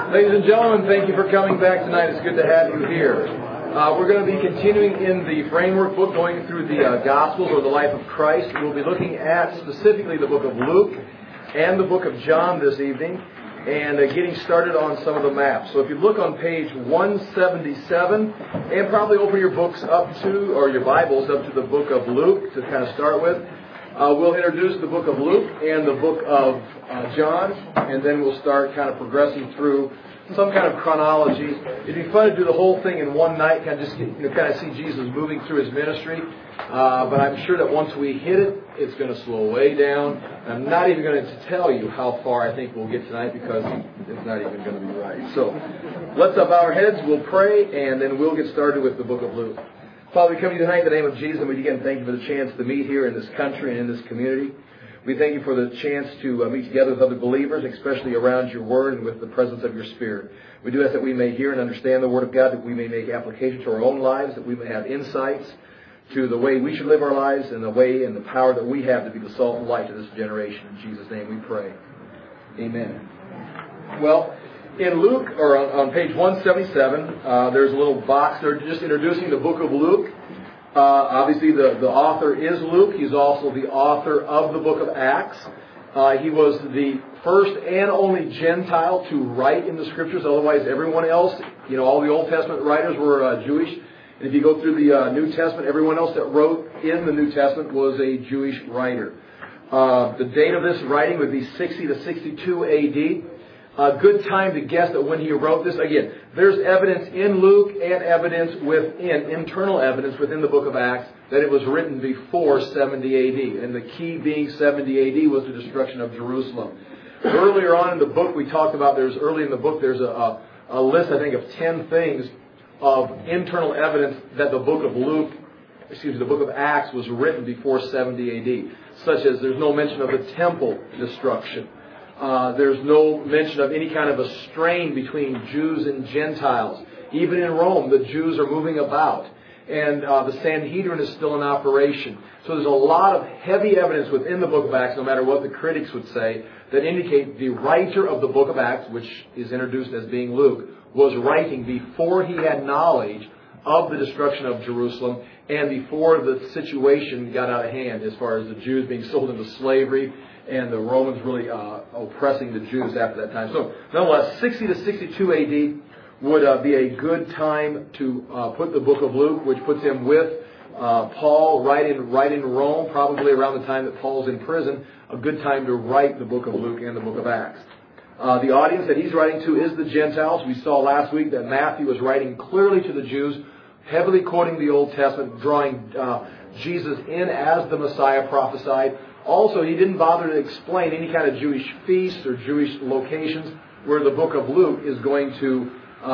Ladies and gentlemen, thank you for coming back tonight. It's good to have you here. We're going to be continuing in the framework book, going through the Gospels or the life of Christ. We'll be looking at specifically the book of Luke and the book of John this evening, and getting started on some of the maps. So if you look on page 177, and probably open your books up to, or your Bibles up to the book of Luke to kind of start with. We'll introduce the book of Luke and the book of John, and then we'll start kind of progressing through some kind of chronology. It'd be fun to do the whole thing in one night, kind of just kind of see Jesus moving through His ministry. But I'm sure that once we hit it, it's going to slow way down. I'm not even going to tell you how far I think we'll get tonight because it's not even going to be right. So let's bow our heads, we'll pray, and then we'll get started with the book of Luke. Father, we come to you tonight in the name of Jesus, and we again thank you for the chance to meet here in this country and in this community. We thank you for the chance to meet together with other believers, especially around your word and with the presence of your Spirit. We do ask that we may hear and understand the word of God, that we may make application to our own lives, that we may have insights to the way we should live our lives and the way and the power that we have to be the salt and light to this generation. In Jesus' name we pray. Amen. Well, in Luke, or on page 177, there's a little box there just introducing the book of Luke. Obviously, the author is Luke. He's also the author of the book of Acts. He was the first and only Gentile to write in the Scriptures. Otherwise, everyone else, all the Old Testament writers were Jewish. And if you go through the New Testament, everyone else that wrote in the New Testament was a Jewish writer. The date of this writing would be 60 to 62 A.D., a good time to guess that when he wrote this. Again, there's evidence in Luke and internal evidence within the book of Acts that it was written before 70 A.D. And the key being 70 A.D. was the destruction of Jerusalem. Earlier on in the book, we talked about, there's a list, I think, of 10 things of internal evidence that the book of Acts was written before 70 A.D. Such as there's no mention of the temple destruction. There's no mention of any kind of a strain between Jews and Gentiles. Even in Rome, the Jews are moving about. And the Sanhedrin is still in operation. So there's a lot of heavy evidence within the book of Acts, no matter what the critics would say, that indicate the writer of the book of Acts, which is introduced as being Luke, was writing before he had knowledge of the destruction of Jerusalem and before the situation got out of hand as far as the Jews being sold into slavery and the Romans really oppressing the Jews after that time. So, nonetheless, 60 to 62 A.D. would be a good time to put the book of Luke, which puts him with Paul right in Rome, probably around the time that Paul's in prison, a good time to write the book of Luke and the book of Acts. The audience that he's writing to is the Gentiles. We saw last week that Matthew was writing clearly to the Jews, heavily quoting the Old Testament, drawing Jesus in as the Messiah prophesied. Also, he didn't bother to explain any kind of Jewish feasts or Jewish locations, where the book of Luke is going to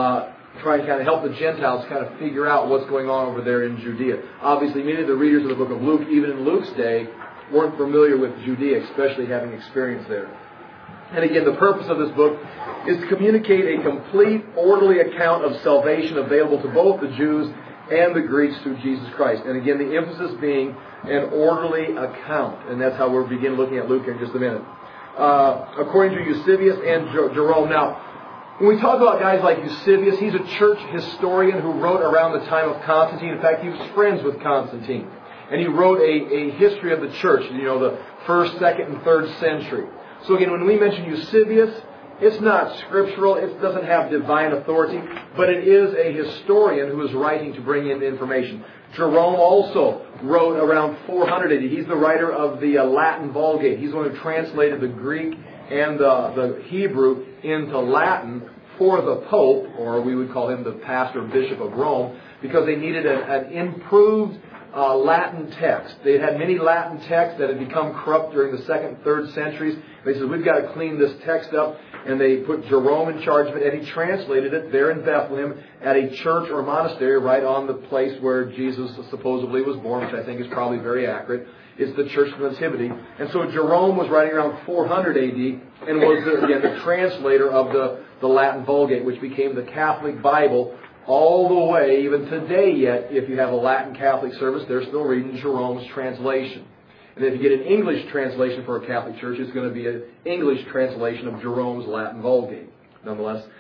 try and kind of help the Gentiles kind of figure out what's going on over there in Judea. Obviously, many of the readers of the book of Luke, even in Luke's day, weren't familiar with Judea, especially having experience there. And again, the purpose of this book is to communicate a complete, orderly account of salvation available to both the Jews and the Greeks through Jesus Christ. And again, the emphasis being an orderly account. And that's how we'll begin looking at Luke in just a minute. According to Eusebius and Jerome. Now, when we talk about guys like Eusebius, he's a church historian who wrote around the time of Constantine. In fact, he was friends with Constantine. And he wrote a history of the church, the 1st, 2nd, and 3rd century. So again, when we mention Eusebius, it's not scriptural, it doesn't have divine authority, but it is a historian who is writing to bring in information. Jerome also wrote around 400 AD. He's the writer of the Latin Vulgate. He's the one who translated the Greek and the Hebrew into Latin for the Pope, or we would call him the pastor or bishop of Rome, because they needed an improved Latin text. They had many Latin texts that had become corrupt during the 2nd and 3rd centuries. They said, we've got to clean this text up. And they put Jerome in charge of it, and he translated it there in Bethlehem at a church or monastery right on the place where Jesus supposedly was born, which I think is probably very accurate. It's the Church of the Nativity. And so Jerome was writing around 400 A.D. and was, again, the translator of the Latin Vulgate, which became the Catholic Bible all the way, even today yet, if you have a Latin Catholic service, they're still reading Jerome's translation. And if you get an English translation for a Catholic church, it's going to be an English translation of Jerome's Latin Vulgate. Nonetheless,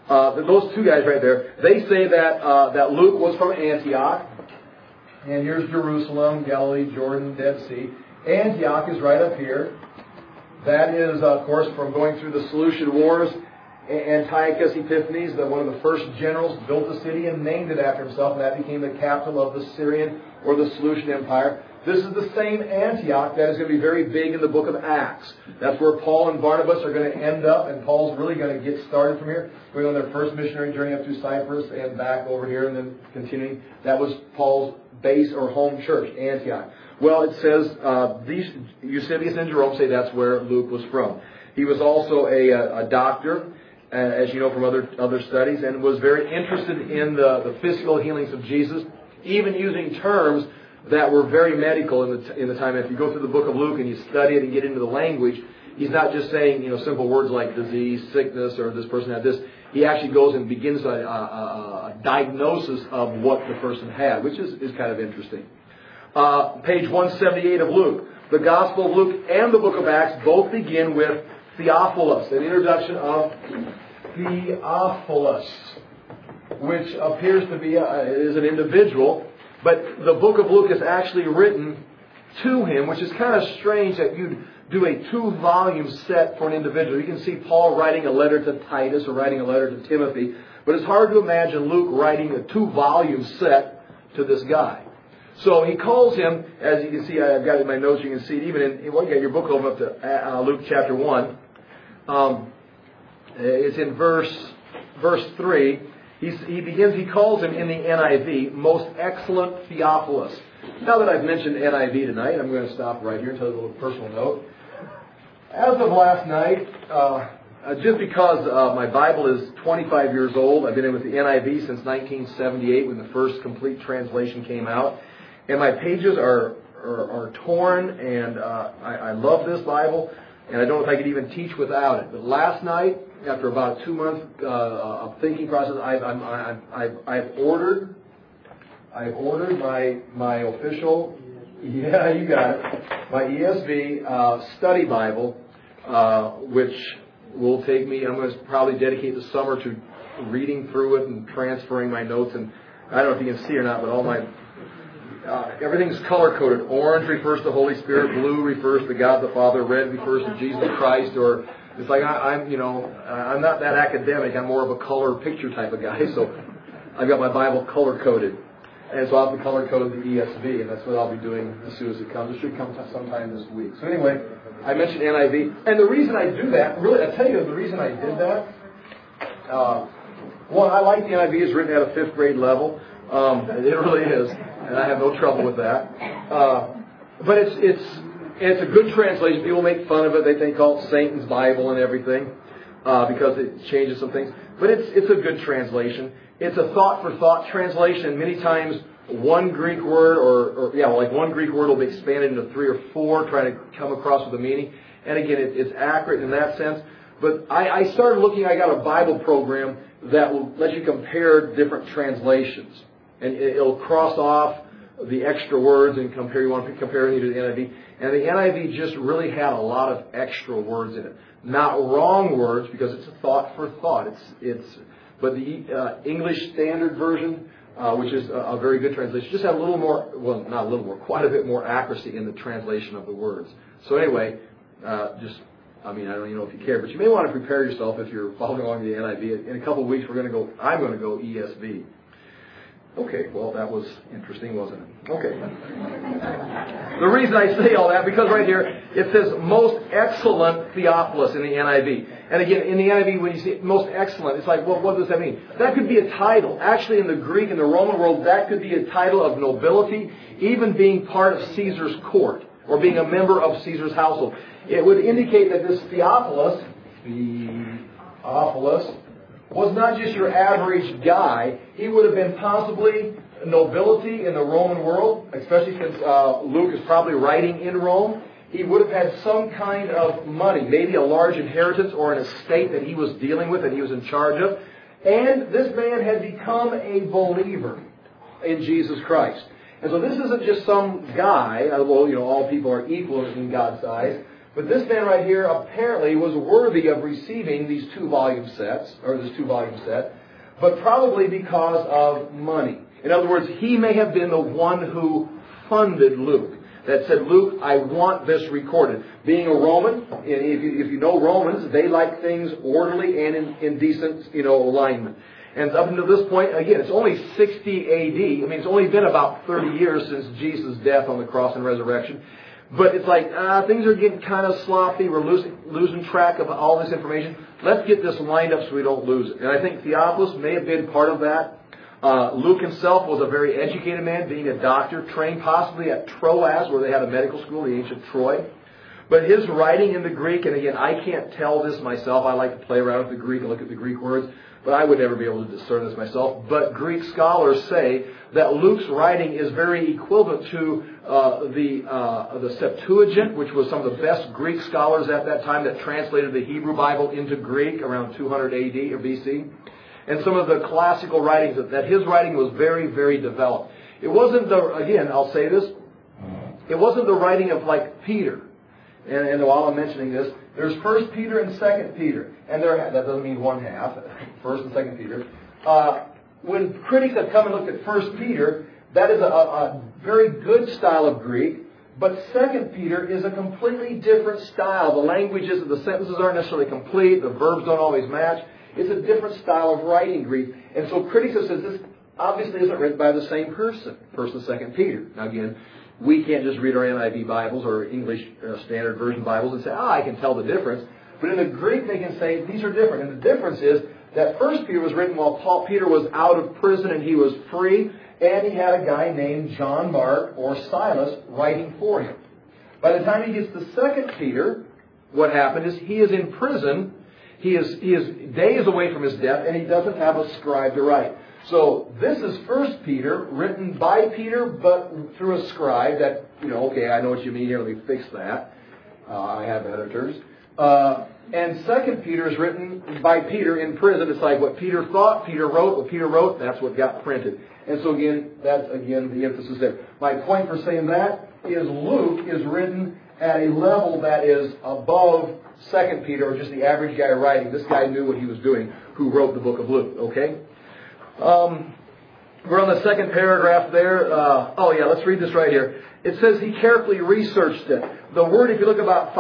those two guys right there, they say that Luke was from Antioch. And here's Jerusalem, Galilee, Jordan, Dead Sea. Antioch is right up here. That is, of course, from going through the Seleucid Wars. Antiochus Epiphanes, one of the first generals, built a city and named it after himself, and that became the capital of the Syrian or the Seleucid Empire. This is the same Antioch that is going to be very big in the book of Acts. That's where Paul and Barnabas are going to end up, and Paul's really going to get started from here, going on their first missionary journey up to Cyprus and back over here, and then continuing. That was Paul's base or home church, Antioch. Well, it says Eusebius and Jerome say that's where Luke was from. He was also a doctor, as you know from other studies, and was very interested in the physical healings of Jesus, even using terms that were very medical in the time. If you go through the book of Luke and you study it and get into the language, he's not just saying simple words like disease, sickness, or this person had this. He actually goes and begins a diagnosis of what the person had, which is kind of interesting. Page 178 of Luke. The Gospel of Luke and the book of Acts both begin with Theophilus, an introduction of Theophilus, which appears to be is an individual, but the book of Luke is actually written to him, which is kind of strange that you'd do a 2-volume set for an individual. You can see Paul writing a letter to Titus or writing a letter to Timothy, but it's hard to imagine Luke writing a 2-volume set to this guy. So he calls him, as you can see, I've got it in my notes, you can see it even in you got your book open up to Luke chapter 1. It's in verse 3. He calls him in the NIV, most excellent Theophilus. Now that I've mentioned NIV tonight, I'm going to stop right here and tell you a little personal note. As of last night, just because my Bible is 25 years old, I've been in with the NIV since 1978 when the first complete translation came out. And my pages are torn, and I love this Bible, and I don't know if I could even teach without it. But last night, after about a 2-month of thinking process, I've ordered my official, yeah, you got it, my ESV study Bible, which will take me, I'm going to probably dedicate the summer to reading through it and transferring my notes. And I don't know if you can see or not, but all my everything's color-coded. Orange refers to the Holy Spirit. Blue refers to God the Father. Red refers to Jesus Christ. Or it's like I'm not that academic. I'm more of a color picture type of guy. So I've got my Bible color-coded. And so I'll have to color-code the ESV, and that's what I'll be doing as soon as it comes. It should come sometime this week. So anyway, I mentioned NIV. And the reason I do that, really, I'll tell you the reason I did that. One, I like the NIV. It's written at a 5th grade level. It really is. And I have no trouble with that. But it's a good translation. People make fun of it. They call it Satan's Bible and everything because it changes some things. But it's a good translation. It's a thought-for-thought translation. Many times one Greek word one Greek word will be expanded into 3 or 4, trying to come across with a meaning. And again, it's accurate in that sense. But I started looking, I got a Bible program that will let you compare different translations. And it'll cross off the extra words and want to compare it to the NIV. And the NIV just really had a lot of extra words in it. Not wrong words, because it's a thought for thought. But the English Standard Version, which is a very good translation, just had a little more, well, not a little more, quite a bit more accuracy in the translation of the words. So anyway, I don't know if you care, but you may want to prepare yourself if you're following along the NIV. In a couple of weeks, I'm going to go ESV. Okay, well, that was interesting, wasn't it? Okay. The reason I say all that, because right here, it says most excellent Theophilus in the NIV. And again, in the NIV, when you see most excellent, it's like, well, what does that mean? That could be a title. Actually, in the Greek and the Roman world, that could be a title of nobility, even being part of Caesar's court, or being a member of Caesar's household. It would indicate that this Theophilus was not just your average guy. He would have been possibly nobility in the Roman world, especially since Luke is probably writing in Rome. He would have had some kind of money, maybe a large inheritance or an estate that he was dealing with, that he was in charge of. And this man had become a believer in Jesus Christ. And so this isn't just some guy, although all people are equal in God's eyes, But this man right here apparently was worthy of receiving these this 2-volume set, but probably because of money. In other words, he may have been the one who funded Luke. That said, Luke, I want this recorded. Being a Roman, if you know Romans, they like things orderly and in decent, alignment. And up until this point, again, it's only 60 A.D. It's only been about 30 years since Jesus' death on the cross and resurrection. But it's like, things are getting kind of sloppy. We're losing track of all this information. Let's get this lined up so we don't lose it. And I think Theophilus may have been part of that. Luke himself was a very educated man, being a doctor, trained possibly at Troas, where they had a medical school, the ancient Troy. But his writing in the Greek, and again, I can't tell this myself. I like to play around with the Greek and look at the Greek words, but I would never be able to discern this myself. But Greek scholars say that Luke's writing is very equivalent to the Septuagint, which was some of the best Greek scholars at that time that translated the Hebrew Bible into Greek around 200 A.D. or B.C., and some of the classical writings, that his writing was very, very developed. It wasn't I'll say this, it wasn't the writing of like Peter. And while I'm mentioning this, there's 1 Peter and 2 Peter. And that doesn't mean one half, 1 and 2 Peter. When critics have come and looked at 1 Peter, that is a very good style of Greek. But 2 Peter is a completely different style. The languages, the sentences aren't necessarily complete. The verbs don't always match. It's a different style of writing Greek. And so critics have said this obviously isn't written by the same person, 1 and 2 Peter. Now again, we can't just read our NIV Bibles or English Standard Version Bibles and say, I can tell the difference. But in the Greek, they can say these are different. And the difference is that 1 Peter was written while Peter was out of prison and he was free. And he had a guy named John Mark or Silas writing for him. By the time he gets to 2 Peter, what happened is he is in prison. He is days away from his death, and he doesn't have a scribe to write. So this is 1 Peter, written by Peter, but through a scribe that, okay, I know what you mean here, let me fix that. I have editors. And 2 Peter is written by Peter in prison. It's like what Peter thought, Peter wrote. What Peter wrote, that's what got printed. And so that's the emphasis there. My point for saying that is Luke is written at a level that is above 2 Peter, or just the average guy writing. This guy knew what he was doing, who wrote the book of Luke, okay? We're on the second paragraph there. Let's read this right here. It says he carefully researched it. The word, if you look about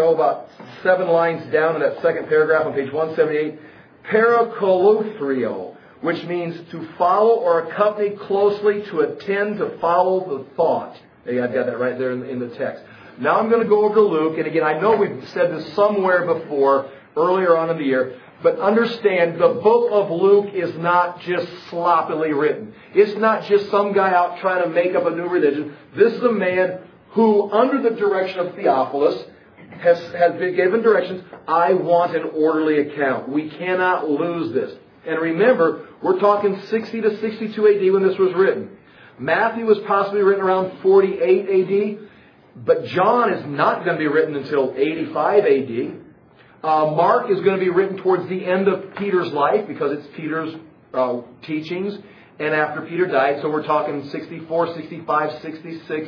7 lines down in that second paragraph on page 178, parakolothrio, which means to follow or accompany closely, to attend, to follow the thought. Hey, I've got that right there in the text. Now I'm going to go over to Luke, and again, I know we've said this somewhere before, earlier on in the year, but understand the book of Luke is not just sloppily written. It's not just some guy out trying to make up a new religion. This is a man who, under the direction of Theophilus, has been given directions. I want an orderly account. We cannot lose this. And remember, we're talking 60 to 62 AD when this was written. Matthew was possibly written around 48 AD. But John is not going to be written until 85 AD. Mark is going to be written towards the end of Peter's life because it's Peter's teachings and after Peter died. So we're talking 64, 65, 66 AD.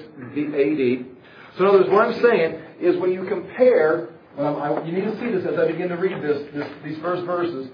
So in other words, what I'm saying is when you compare, you need to see this as I begin to read these first verses.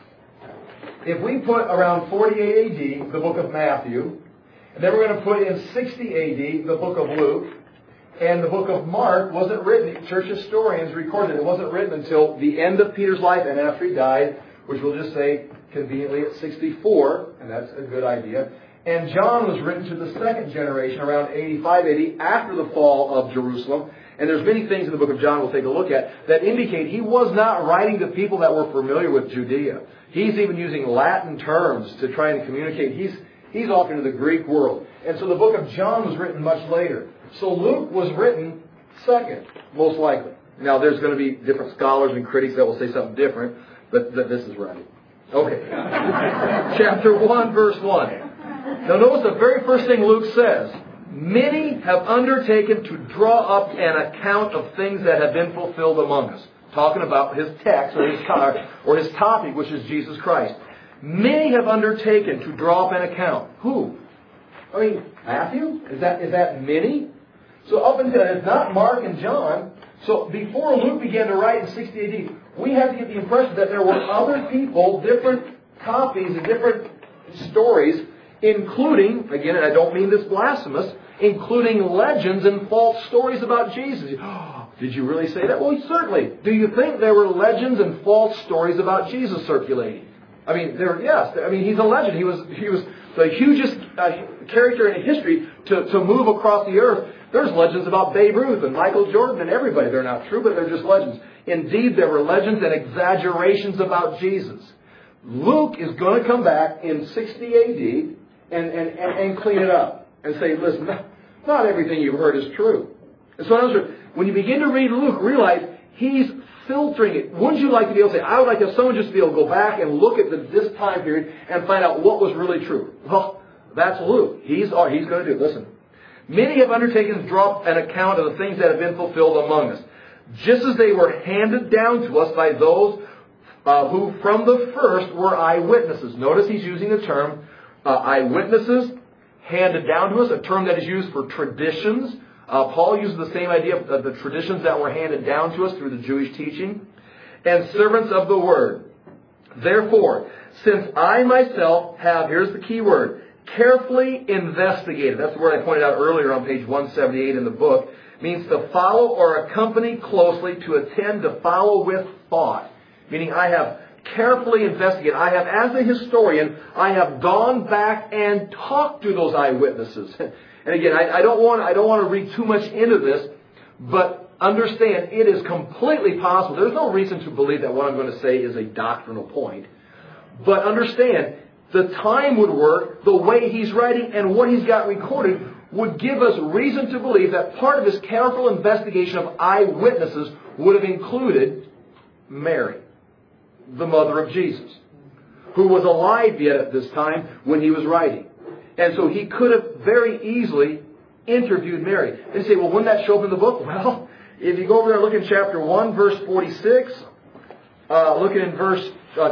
If we put around 48 AD, the book of Matthew, and then we're going to put in 60 AD, the book of Luke, and the book of Mark wasn't written, church historians recorded it wasn't written until the end of Peter's life and after he died, which we'll just say conveniently at 64, and that's a good idea. And John was written to the second generation around 85 AD after the fall of Jerusalem. And there's many things in the book of John we'll take a look at that indicate he was not writing to people that were familiar with Judea. He's even using Latin terms to try and communicate. He's off into the Greek world. And so the book of John was written much later. So Luke was written second, most likely. Now there's going to be different scholars and critics that will say something different, but this is right. Okay. Chapter 1, verse 1. Now notice the very first thing Luke says. Many have undertaken to draw up an account of things that have been fulfilled among us. Talking about his text or his topic, which is Jesus Christ. Many have undertaken to draw up an account. Who? I mean, Matthew? Is that many? So up until it's not Mark and John. So before Luke began to write in 60 AD, we have to get the impression that there were other people, different copies and different stories, including, again, and I don't mean this blasphemous, including legends and false stories about Jesus. Oh, did you really say that? Well, certainly. Do you think there were legends and false stories about Jesus circulating? I mean, yes. I mean, he's a legend. He was the hugest character in history to move across the earth. There's legends about Babe Ruth and Michael Jordan and everybody. They're not true, but they're just legends. Indeed, there were legends and exaggerations about Jesus. Luke is going to come back in 60 AD and clean it up and say, listen, not everything you've heard is true. And so when you begin to read Luke, realize he's filtering it. Wouldn't you like to be able to say, I would like if someone just be able to go back and look at this time period and find out what was really true? Well, that's Luke. He's going to do it. Listen. Many have undertaken to draw an account of the things that have been fulfilled among us, just as they were handed down to us by those who from the first were eyewitnesses. Notice he's using the term eyewitnesses, handed down to us, a term that is used for traditions. Paul uses the same idea of the traditions that were handed down to us through the Jewish teaching. And servants of the word. Therefore, since I myself have, here's the key word, carefully investigated. That's the word I pointed out earlier on page 178 in the book. Means to follow or accompany closely, to attend, to follow with thought. Meaning I have carefully investigated. I have, as a historian, I have gone back and talked to those eyewitnesses. And again, I don't want to read too much into this, but understand it is completely possible. There's no reason to believe that what I'm going to say is a doctrinal point. But understand, the time would work, the way he's writing and what he's got recorded would give us reason to believe that part of his careful investigation of eyewitnesses would have included Mary, the mother of Jesus, who was alive yet at this time when he was writing. And so he could have very easily interviewed Mary. And you say, well, wouldn't that show up in the book? Well, if you go over there and look in chapter 1, verse 46, looking in verse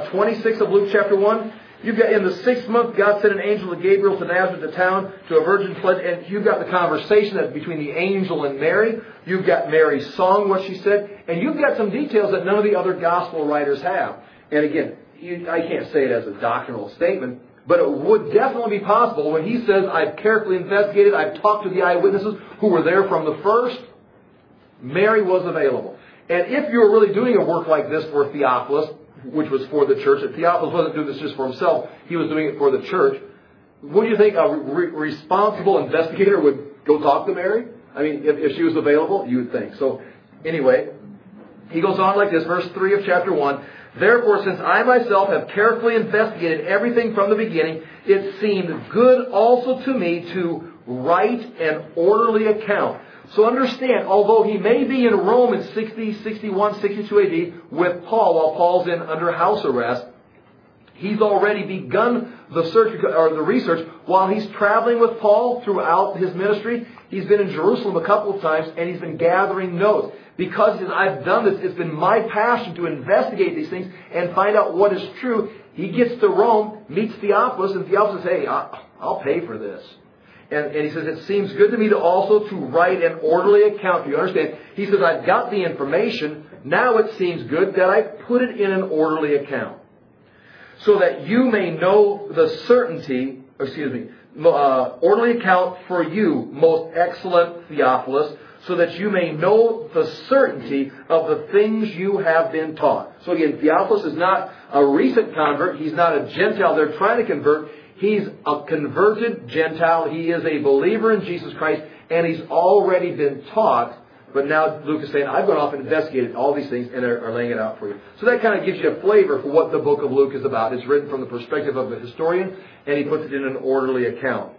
26 of Luke chapter 1, you've got, in the 6th month, God sent an angel of Gabriel to Nazareth, the town, to a virgin pledged. And you've got the conversation that's between the angel and Mary. You've got Mary's song, what she said. And you've got some details that none of the other gospel writers have. And again, I can't say it as a doctrinal statement, but it would definitely be possible when he says, I've carefully investigated, I've talked to the eyewitnesses who were there from the first. Mary was available. And if you were really doing a work like this for Theophilus, which was for the church, if Theophilus wasn't doing this just for himself, he was doing it for the church, would you think a responsible investigator would go talk to Mary? I mean, if she was available, you would think. So, anyway, he goes on like this, verse 3 of chapter 1. Therefore, since I myself have carefully investigated everything from the beginning, it seemed good also to me to write an orderly account. So understand, although he may be in Rome in 60, 61, 62 AD with Paul while Paul's under house arrest, he's already begun the search or the research while he's traveling with Paul throughout his ministry. He's been in Jerusalem a couple of times and he's been gathering notes. Because I've done this, it's been my passion to investigate these things and find out what is true. He gets to Rome, meets Theophilus, and Theophilus says, hey, I'll pay for this. And he says, it seems good to me to also to write an orderly account. Do you understand? He says, I've got the information. Now it seems good that I put it in an orderly account. So that you may know the certainty, orderly account for you, most excellent Theophilus, so that you may know the certainty of the things you have been taught. So again, Theophilus is not a recent convert. He's not a Gentile they're trying to convert. He's a converted Gentile. He is a believer in Jesus Christ, and he's already been taught. But now Luke is saying, I've gone off and investigated all these things and are laying it out for you. So that kind of gives you a flavor for what the book of Luke is about. It's written from the perspective of a historian, and he puts it in an orderly account.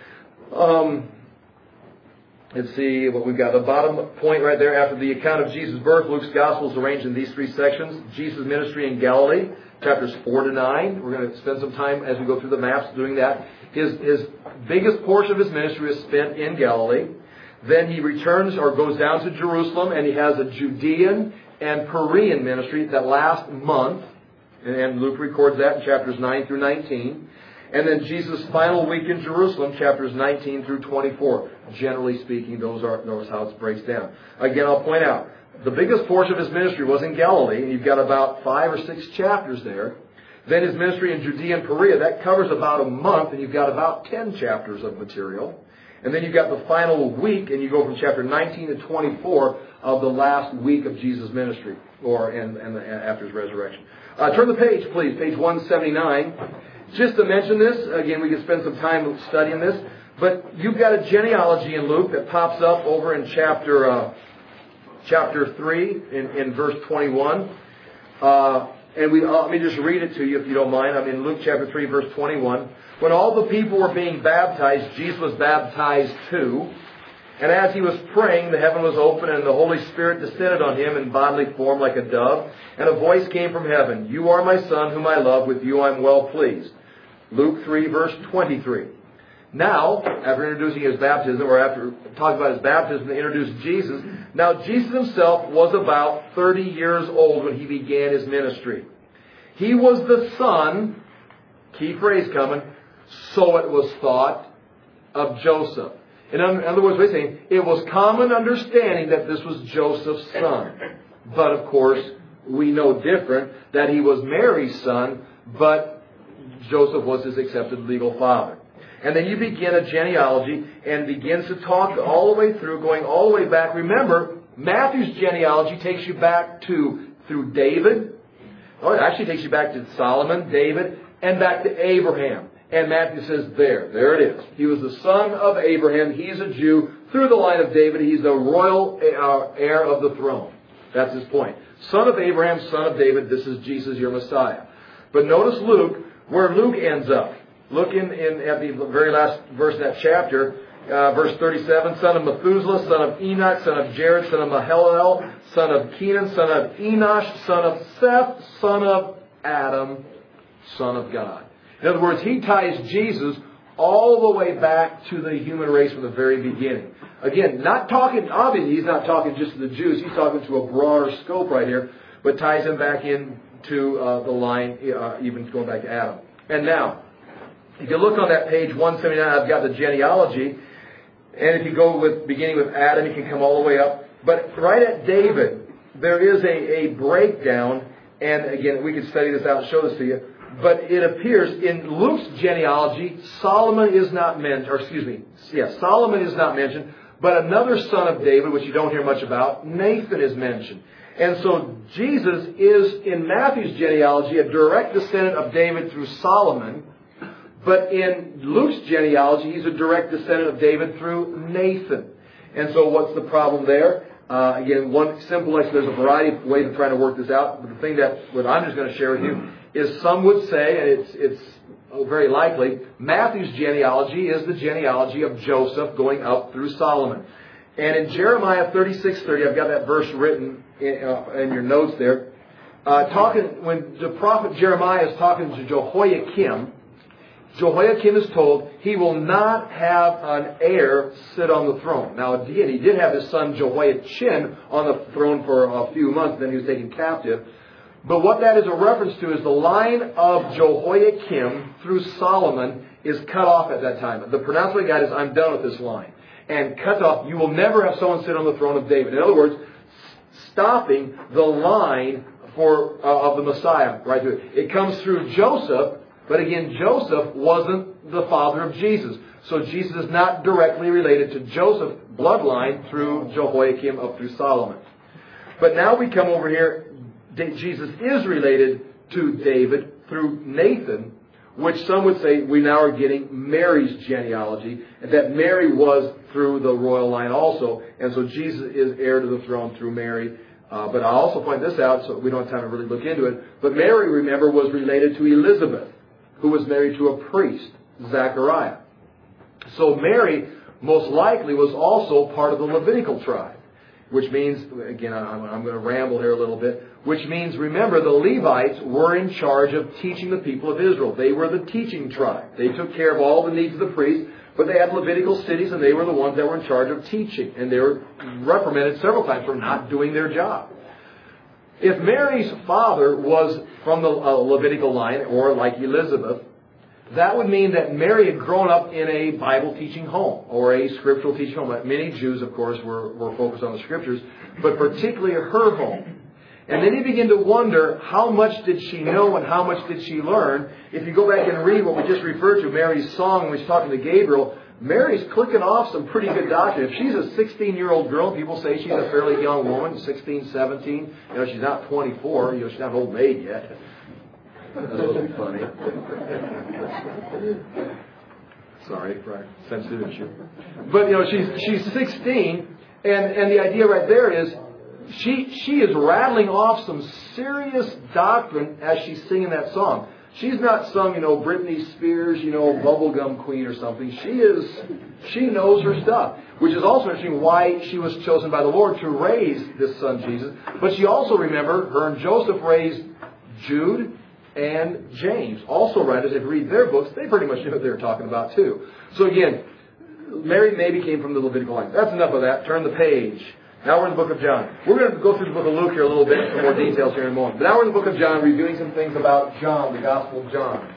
Let's see what we've got. The bottom point right there, after the account of Jesus' birth, Luke's gospel is arranged in these 3 sections. Jesus' ministry in Galilee, chapters 4 to 9. We're going to spend some time as we go through the maps doing that. His biggest portion of his ministry is spent in Galilee. Then he returns or goes down to Jerusalem, and he has a Judean and Perean ministry that last month. And Luke records that in chapters 9 through 19. And then Jesus' final week in Jerusalem, chapters 19 through 24. Generally speaking, those how it breaks down. Again, I'll point out, The biggest portion of his ministry was in Galilee, and you've got about 5 or 6 chapters there. Then his ministry in Judea and Perea, that covers about a month, and you've got about 10 chapters of material. And then you've got the final week, and you go from chapter 19 to 24 of the last week of Jesus' ministry, after his resurrection. Turn the page, please, page 179. Just to mention this, again, we could spend some time studying this, but you've got a genealogy in Luke that pops up over in chapter 3, in verse 21. And let me just read it to you if you don't mind. I'm in Luke chapter 3, verse 21. When all the people were being baptized, Jesus was baptized too. And as he was praying, the heaven was open, and the Holy Spirit descended on him in bodily form like a dove. And a voice came from heaven, "You are my Son, whom I love. With you I am well pleased." Luke 3, verse 23. Now, after introducing his baptism, or after talking about his baptism, they introduced Jesus. Now, Jesus himself was about 30 years old when he began his ministry. He was the son, key phrase coming, so it was thought, of Joseph. In other words, we're saying it was common understanding that this was Joseph's son. But, of course, we know different, that he was Mary's son, but Joseph was his accepted legal father. And then you begin a genealogy and begins to talk all the way through, going all the way back. Remember, Matthew's genealogy takes you back through David. Oh, it actually takes you back to Solomon, David, and back to Abraham. And Matthew says, there it is. He was the son of Abraham. He's a Jew. Through the line of David, he's the royal heir of the throne. That's his point. Son of Abraham, son of David, this is Jesus, your Messiah. But notice Luke, where Luke ends up. Look at the very last verse in that chapter, verse 37, son of Methuselah, son of Enoch, son of Jared, son of Mahalalel, son of Kenan, son of Enosh, son of Seth, son of Adam, son of God. In other words, he ties Jesus all the way back to the human race from the very beginning. Again, obviously he's not talking just to the Jews, he's talking to a broader scope right here, but ties him back into the line, even going back to Adam. And now, if you look on that page 179, I've got the genealogy. And if you go beginning with Adam, you can come all the way up. But right at David, there is a breakdown. And again, we could study this out and show this to you. But it appears in Luke's genealogy, Solomon is not mentioned. Solomon is not mentioned. But another son of David, which you don't hear much about, Nathan is mentioned. And so Jesus is, in Matthew's genealogy, a direct descendant of David through Solomon. But in Luke's genealogy, he's a direct descendant of David through Nathan. And so what's the problem there? Again, one simple explanation. There's a variety of ways of trying to work this out. But the thing what I'm just going to share with you is some would say, and it's very likely, Matthew's genealogy is the genealogy of Joseph going up through Solomon. And in Jeremiah 36:30, I've got that verse written in your notes there. When the prophet Jeremiah is talking to Jehoiakim is told he will not have an heir sit on the throne. Now, again, he did have his son Jehoiachin on the throne for a few months, then he was taken captive. But what that is a reference to is the line of Jehoiakim through Solomon is cut off at that time. The pronouncement guide is, I'm done with this line. And cut off, you will never have someone sit on the throne of David. In other words, stopping the line of the Messiah right through. It comes through Joseph. But again, Joseph wasn't the father of Jesus. So Jesus is not directly related to Joseph's bloodline through Jehoiakim up through Solomon. But now we come over here, Jesus is related to David through Nathan, which some would say we now are getting Mary's genealogy, and that Mary was through the royal line also. And so Jesus is heir to the throne through Mary. But I'll also point this out, so we don't have time to really look into it. But Mary, remember, was related to Elizabeth, who was married to a priest, Zachariah. So Mary, most likely, was also part of the Levitical tribe. Which means, again, I'm going to ramble here a little bit, which means, remember, the Levites were in charge of teaching the people of Israel. They were the teaching tribe. They took care of all the needs of the priests, but they had Levitical cities, and they were the ones that were in charge of teaching. And they were reprimanded several times for not doing their job. If Mary's father was from the Levitical line, or like Elizabeth, that would mean that Mary had grown up in a Bible teaching home or a scriptural teaching home. Many Jews, of course, were focused on the scriptures, but particularly her home. And then you begin to wonder, how much did she know and how much did she learn? If you go back and read what we just referred to, Mary's song, when she's talking to Gabriel, Mary's clicking off some pretty good doctrine. If she's a 16-year-old girl, people say she's a fairly young woman, 16, 17. She's not 24. She's not an old maid yet. That's supposed to be funny. Sorry, right. Sensitive issue. But, she's 16, and the idea right there is she is rattling off some serious doctrine as she's singing that song. She's not some, Britney Spears, bubblegum queen or something. She knows her stuff. Which is also interesting why she was chosen by the Lord to raise this son Jesus. But she also, remember, her and Joseph raised Jude and James. Also writers, if you read their books, they pretty much knew what they were talking about too. So again, Mary maybe came from the Levitical line. That's enough of that. Turn the page. Now we're in the book of John. We're going to go through the book of Luke here a little bit, some more details here in a moment. But now we're in the book of John, reviewing some things about John, the Gospel of John.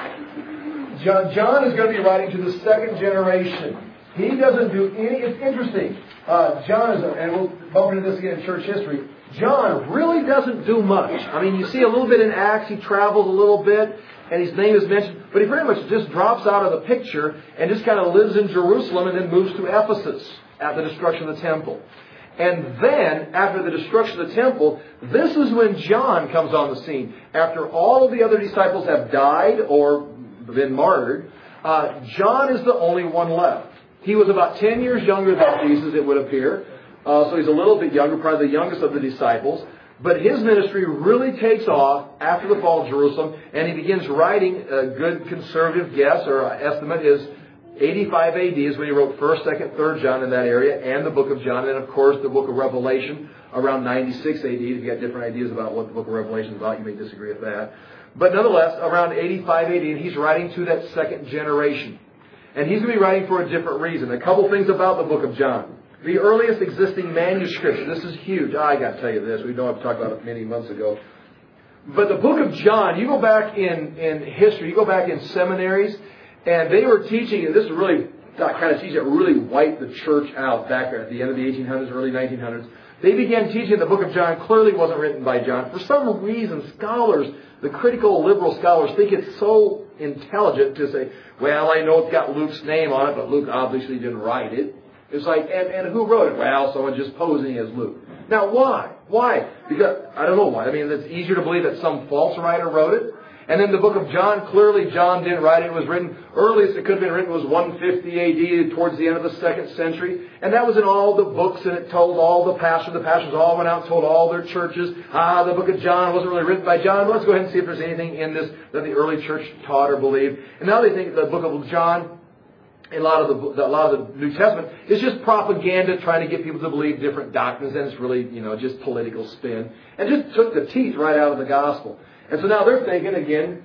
John is going to be writing to the second generation. He doesn't do any... It's interesting. John is... And we'll bump into this again in church history. John really doesn't do much. I mean, you see a little bit in Acts. He travels a little bit, and his name is mentioned. But he pretty much just drops out of the picture and just kind of lives in Jerusalem and then moves to Ephesus at the destruction of the temple. And then, after the destruction of the temple, this is when John comes on the scene. After all of the other disciples have died or been martyred, John is the only one left. He was about 10 years younger than Jesus, it would appear. So he's a little bit younger, probably the youngest of the disciples. But his ministry really takes off after the fall of Jerusalem, and he begins writing. A good conservative guess or estimate is 85 AD is when he wrote 1st, 2nd, 3rd John in that area, and the book of John, and of course the book of Revelation around 96 AD. If you've got different ideas about what the book of Revelation is about, you may disagree with that. But nonetheless, around 85 AD, and he's writing to that second generation. And he's going to be writing for a different reason. A couple things about the book of John. The earliest existing manuscripts. This is huge. I got to tell you this. We know I've talked about it many months ago. But the book of John, you go back in history, you go back in seminaries, and they were teaching, and this is really that kind of teaching that really wiped the church out back at the end of the 1800s, early 1900s. They began teaching the book of John clearly wasn't written by John. For some reason, scholars, the critical liberal scholars, think it's so intelligent to say, well, I know it's got Luke's name on it, but Luke obviously didn't write it. It's like, and who wrote it? Well, someone just posing as Luke. Now, why? Why? Because, I don't know why. I mean, it's easier to believe that some false writer wrote it. And then the book of John, clearly John didn't write it. It was written, earliest it could have been written was 150 AD, towards the end of the 2nd century. And that was in all the books, and it told all the pastors. The pastors all went out and told all their churches, the book of John wasn't really written by John. But let's go ahead and see if there's anything in this that the early church taught or believed. And now they think the book of John, a lot of the New Testament, is just propaganda trying to get people to believe different doctrines, and it's really, just political spin. And just took the teeth right out of the gospel. And so now they're thinking again,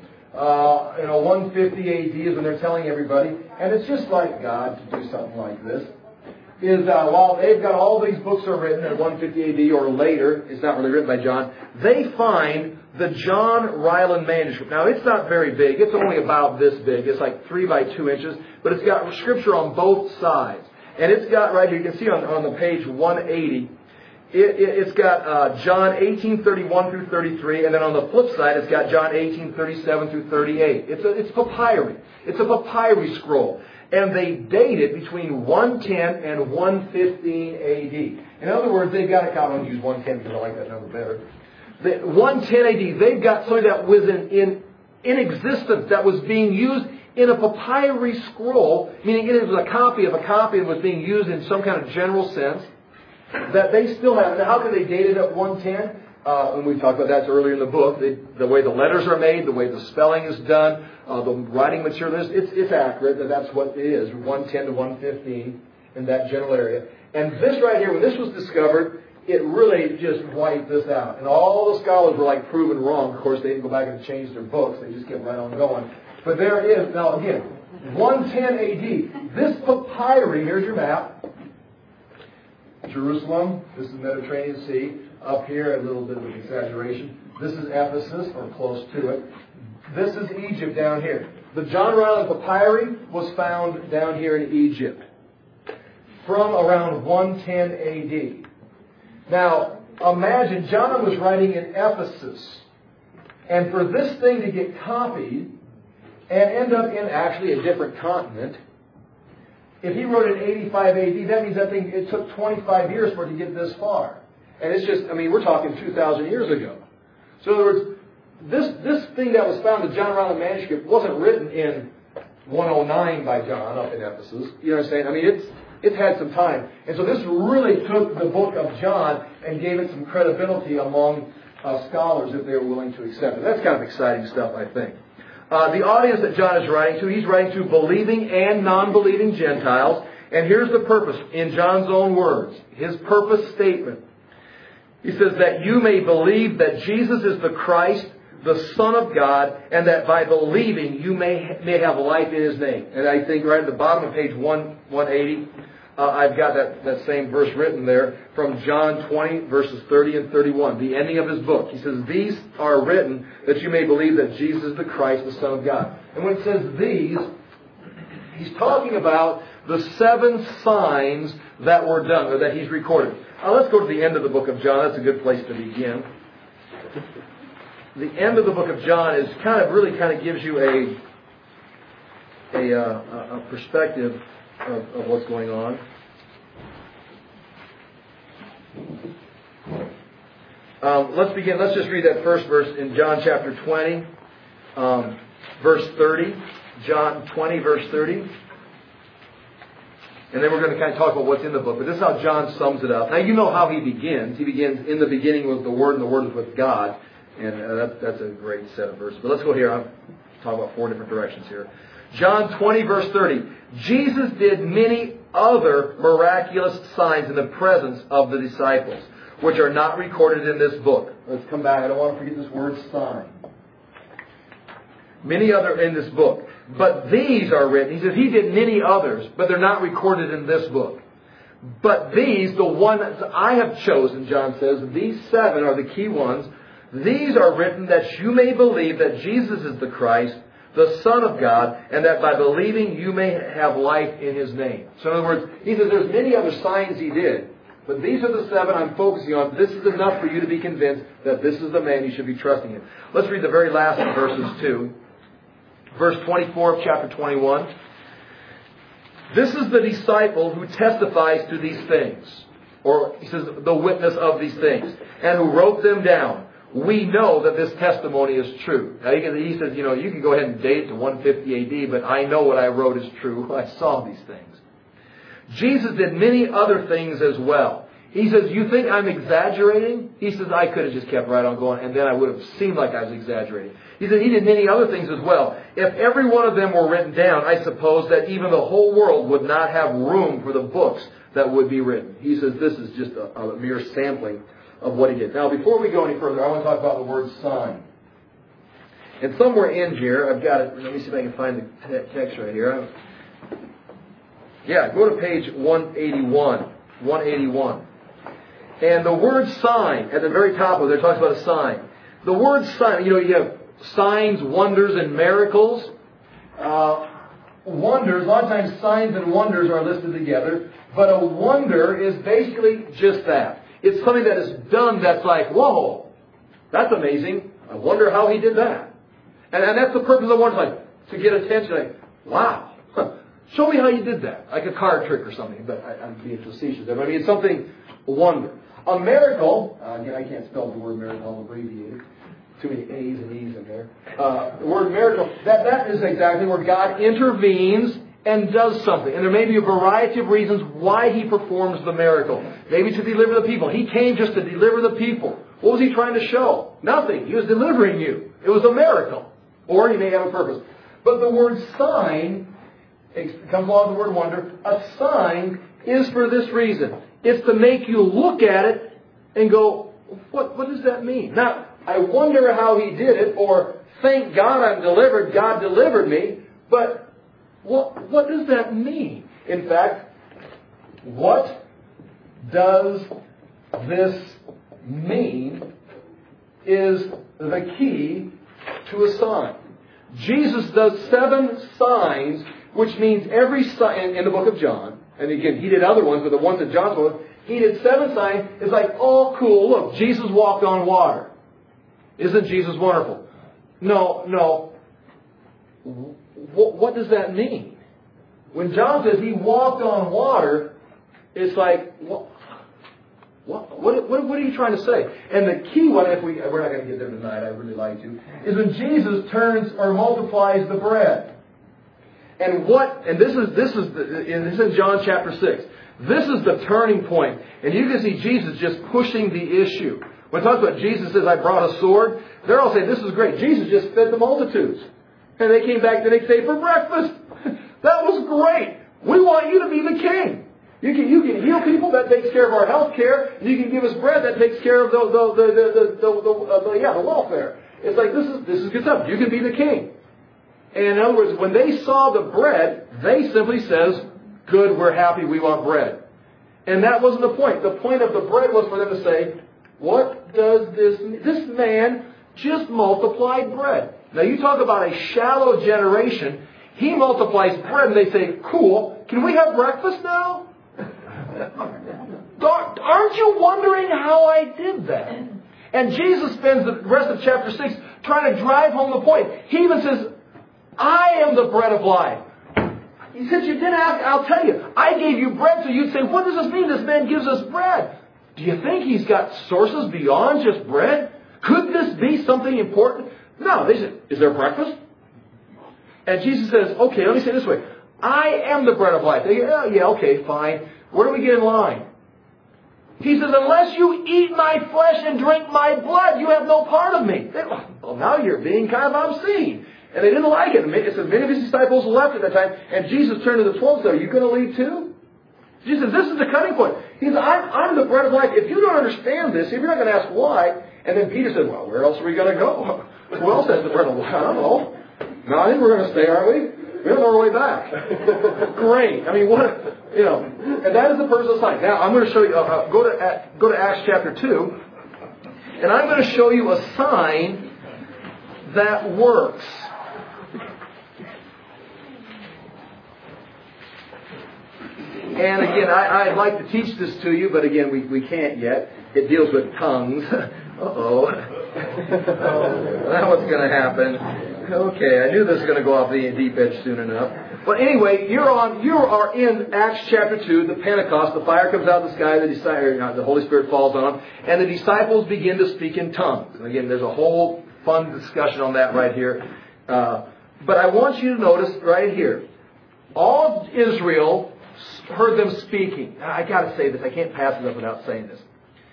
150 AD is when they're telling everybody, and it's just like God to do something like this, is while they've got all these books are written at 150 AD or later, it's not really written by John, they find the John Ryland manuscript. Now, it's not very big. It's only about this big. It's like 3 by 2 inches, but it's got scripture on both sides. And it's got right here, you can see on the page 180, it's got John 18:31 through 33, and then on the flip side, it's got John 18:37 through 38. It's papyri. It's a papyri scroll. And they date it between 110 and 115 AD. In other words, they've got a copy. I'm going to use 110 because I like that number better. 110 AD, they've got something that was in existence, that was being used in a papyri scroll, meaning it was a copy of a copy that was being used in some kind of general sense, that they still have. Now, how can they date it at 110? And we talked about that earlier in the book. The way the letters are made, the way the spelling is done, the writing material, it's accurate. That's what it is, 110 to 115 in that general area. And this right here, when this was discovered, it really just wiped this out. And all the scholars were like proven wrong. Of course, they didn't go back and change their books. They just kept right on going. But there it is. Now, again, 110 AD. This papyri, here's your map. Jerusalem, this is the Mediterranean Sea. Up here, a little bit of an exaggeration. This is Ephesus, or close to it. This is Egypt down here. The John Ryland Papyri was found down here in Egypt from around 110 A.D. Now, imagine John was writing in Ephesus, and for this thing to get copied and end up in actually a different continent, if he wrote in 85 A.D., that means it took 25 years for it to get this far. And it's just, we're talking 2,000 years ago. So in other words, this thing that was found, the John Ryland manuscript, wasn't written in 109 by John up in Ephesus. You know what I'm saying? It's had some time. And so this really took the book of John and gave it some credibility among scholars if they were willing to accept it. That's kind of exciting stuff, I think. The audience that John is writing to, he's writing to believing and non-believing Gentiles. And here's the purpose, in John's own words, his purpose statement. He says that you may believe that Jesus is the Christ, the Son of God, and that by believing you may have life in His name. And I think right at the bottom of page 180, I've got that same verse written there from John 20, verses 30 and 31, the ending of his book. He says, these are written that you may believe that Jesus is the Christ, the Son of God. And when it says these, he's talking about the 7 signs that were done, or that he's recorded. Now let's go to the end of the book of John. That's a good place to begin. The end of the book of John is really gives you a perspective of what's going on. Let's begin. Let's just read that first verse in John chapter 20, verse 30. John 20, verse 30. And then we're going to kind of talk about what's in the book. But this is how John sums it up. Now you know how he begins. He begins, in the beginning was the Word, and the Word was with God. And that's a great set of verses. But let's go here. I'll talk about 4 different directions here. John 20, verse 30. Jesus did many other miraculous signs in the presence of the disciples, which are not recorded in this book. Let's come back. I don't want to forget this word sign. Many other in this book. But these are written. He says he did many others, but they're not recorded in this book. But these, the ones I have chosen, John says, these 7 are the key ones. These are written that you may believe that Jesus is the Christ, the Son of God, and that by believing you may have life in His name. So in other words, he says there's many other signs he did, but these are the 7 I'm focusing on. This is enough for you to be convinced that this is the man you should be trusting in. Let's read the very last of verses 2. Verse 24 of chapter 21. This is the disciple who testifies to these things. Or, he says, the witness of these things. And who wrote them down. We know that this testimony is true. Now, he says, you can go ahead and date it to 150 A.D., but I know what I wrote is true. I saw these things. Jesus did many other things as well. He says, you think I'm exaggerating? He says, I could have just kept right on going, and then I would have seemed like I was exaggerating. He said he did many other things as well. If every one of them were written down, I suppose that even the whole world would not have room for the books that would be written. He says this is just a mere sampling of what he did. Now, before we go any further, I want to talk about the word sign. And somewhere in here, I've got it. Let me see if I can find the text right here. Go to page 181. 181. And the word sign, at the very top of it, it talks about a sign. The word sign, you have signs, wonders, and miracles. Wonders, a lot of times signs and wonders are listed together. But a wonder is basically just that. It's something that is done that's like, whoa, that's amazing. I wonder how he did that. And that's the purpose of wonder, like, to get attention. Like, wow, show me how you did that. Like a card trick or something. But I'm being facetious there. But it's something wonder. A miracle, again, I can't spell the word miracle, I'll abbreviate it. Too many A's and E's in there. The word miracle, that is exactly where God intervenes and does something. And there may be a variety of reasons why He performs the miracle. Maybe to deliver the people. He came just to deliver the people. What was He trying to show? Nothing. He was delivering you. It was a miracle. Or He may have a purpose. But the word sign, it comes along with the word wonder, a sign is for this reason. It's to make you look at it and go, what does that mean? Now, I wonder how He did it, or thank God I'm delivered, God delivered me, but what does that mean? In fact, what does this mean is the key to a sign. Jesus does 7 signs, which means every sign in the book of John, and again, he did other ones, but the ones that John spoke, he did 7 signs. It's like, oh, cool, look, Jesus walked on water. Isn't Jesus wonderful? No. What does that mean? When John says he walked on water, it's like, what are you trying to say? And the key one, we're not going to get there tonight, I'd really like to, is when Jesus turns or multiplies the bread. And this is John chapter 6. This is the turning point. And you can see Jesus just pushing the issue. When it talks about Jesus says, I brought a sword, they're all saying, this is great. Jesus just fed the multitudes. And they came back the next day for breakfast. That was great. We want you to be the king. You can heal people, that takes care of our health care. You can give us bread, that takes care of the welfare. It's like, this is good stuff. You can be the king. And in other words, when they saw the bread, they simply says, good, we're happy, we want bread. And that wasn't the point. The point of the bread was for them to say, what does this mean? This man just multiplied bread. Now you talk about a shallow generation. He multiplies bread and they say, cool, can we have breakfast now? Aren't you wondering how I did that? And Jesus spends the rest of chapter 6 trying to drive home the point. He even says, I am the bread of life. He said, you didn't ask, I'll tell you. I gave you bread, so you'd say, what does this mean? This man gives us bread. Do you think he's got sources beyond just bread? Could this be something important? No. They said, is there breakfast? And Jesus says, okay, let me say it this way. I am the bread of life. They go, oh, yeah, okay, fine. Where do we get in line? He says, unless you eat my flesh and drink my blood, you have no part of me. They, well, now you're being kind of obscene. And they didn't like it. It says many of his disciples left at that time. And Jesus turned to the 12 and said, are you going to leave too? Jesus says, this is the cutting point. He says, I'm the bread of life. If you don't understand this, if you're not going to ask why, and then Peter said, well, where else are we going to go? Who else has the bread of life? I don't know. No, I think we're going to stay, aren't we? We don't know our way back. Great. I mean, and that is the personal sign. Now, I'm going to show you, go to Acts chapter 2, and I'm going to show you a sign that works. And again, I'd like to teach this to you, but again, we can't yet. It deals with tongues. Uh-oh. Now what's going to happen? Okay, I knew this was going to go off the deep edge soon enough. But anyway, you are in Acts chapter 2, the Pentecost. The fire comes out of the sky, the Holy Spirit falls on them, and the disciples begin to speak in tongues. And again, there's a whole fun discussion on that right here. But I want you to notice right here, all of Israel heard them speaking. I got to say this. I can't pass it up without saying this.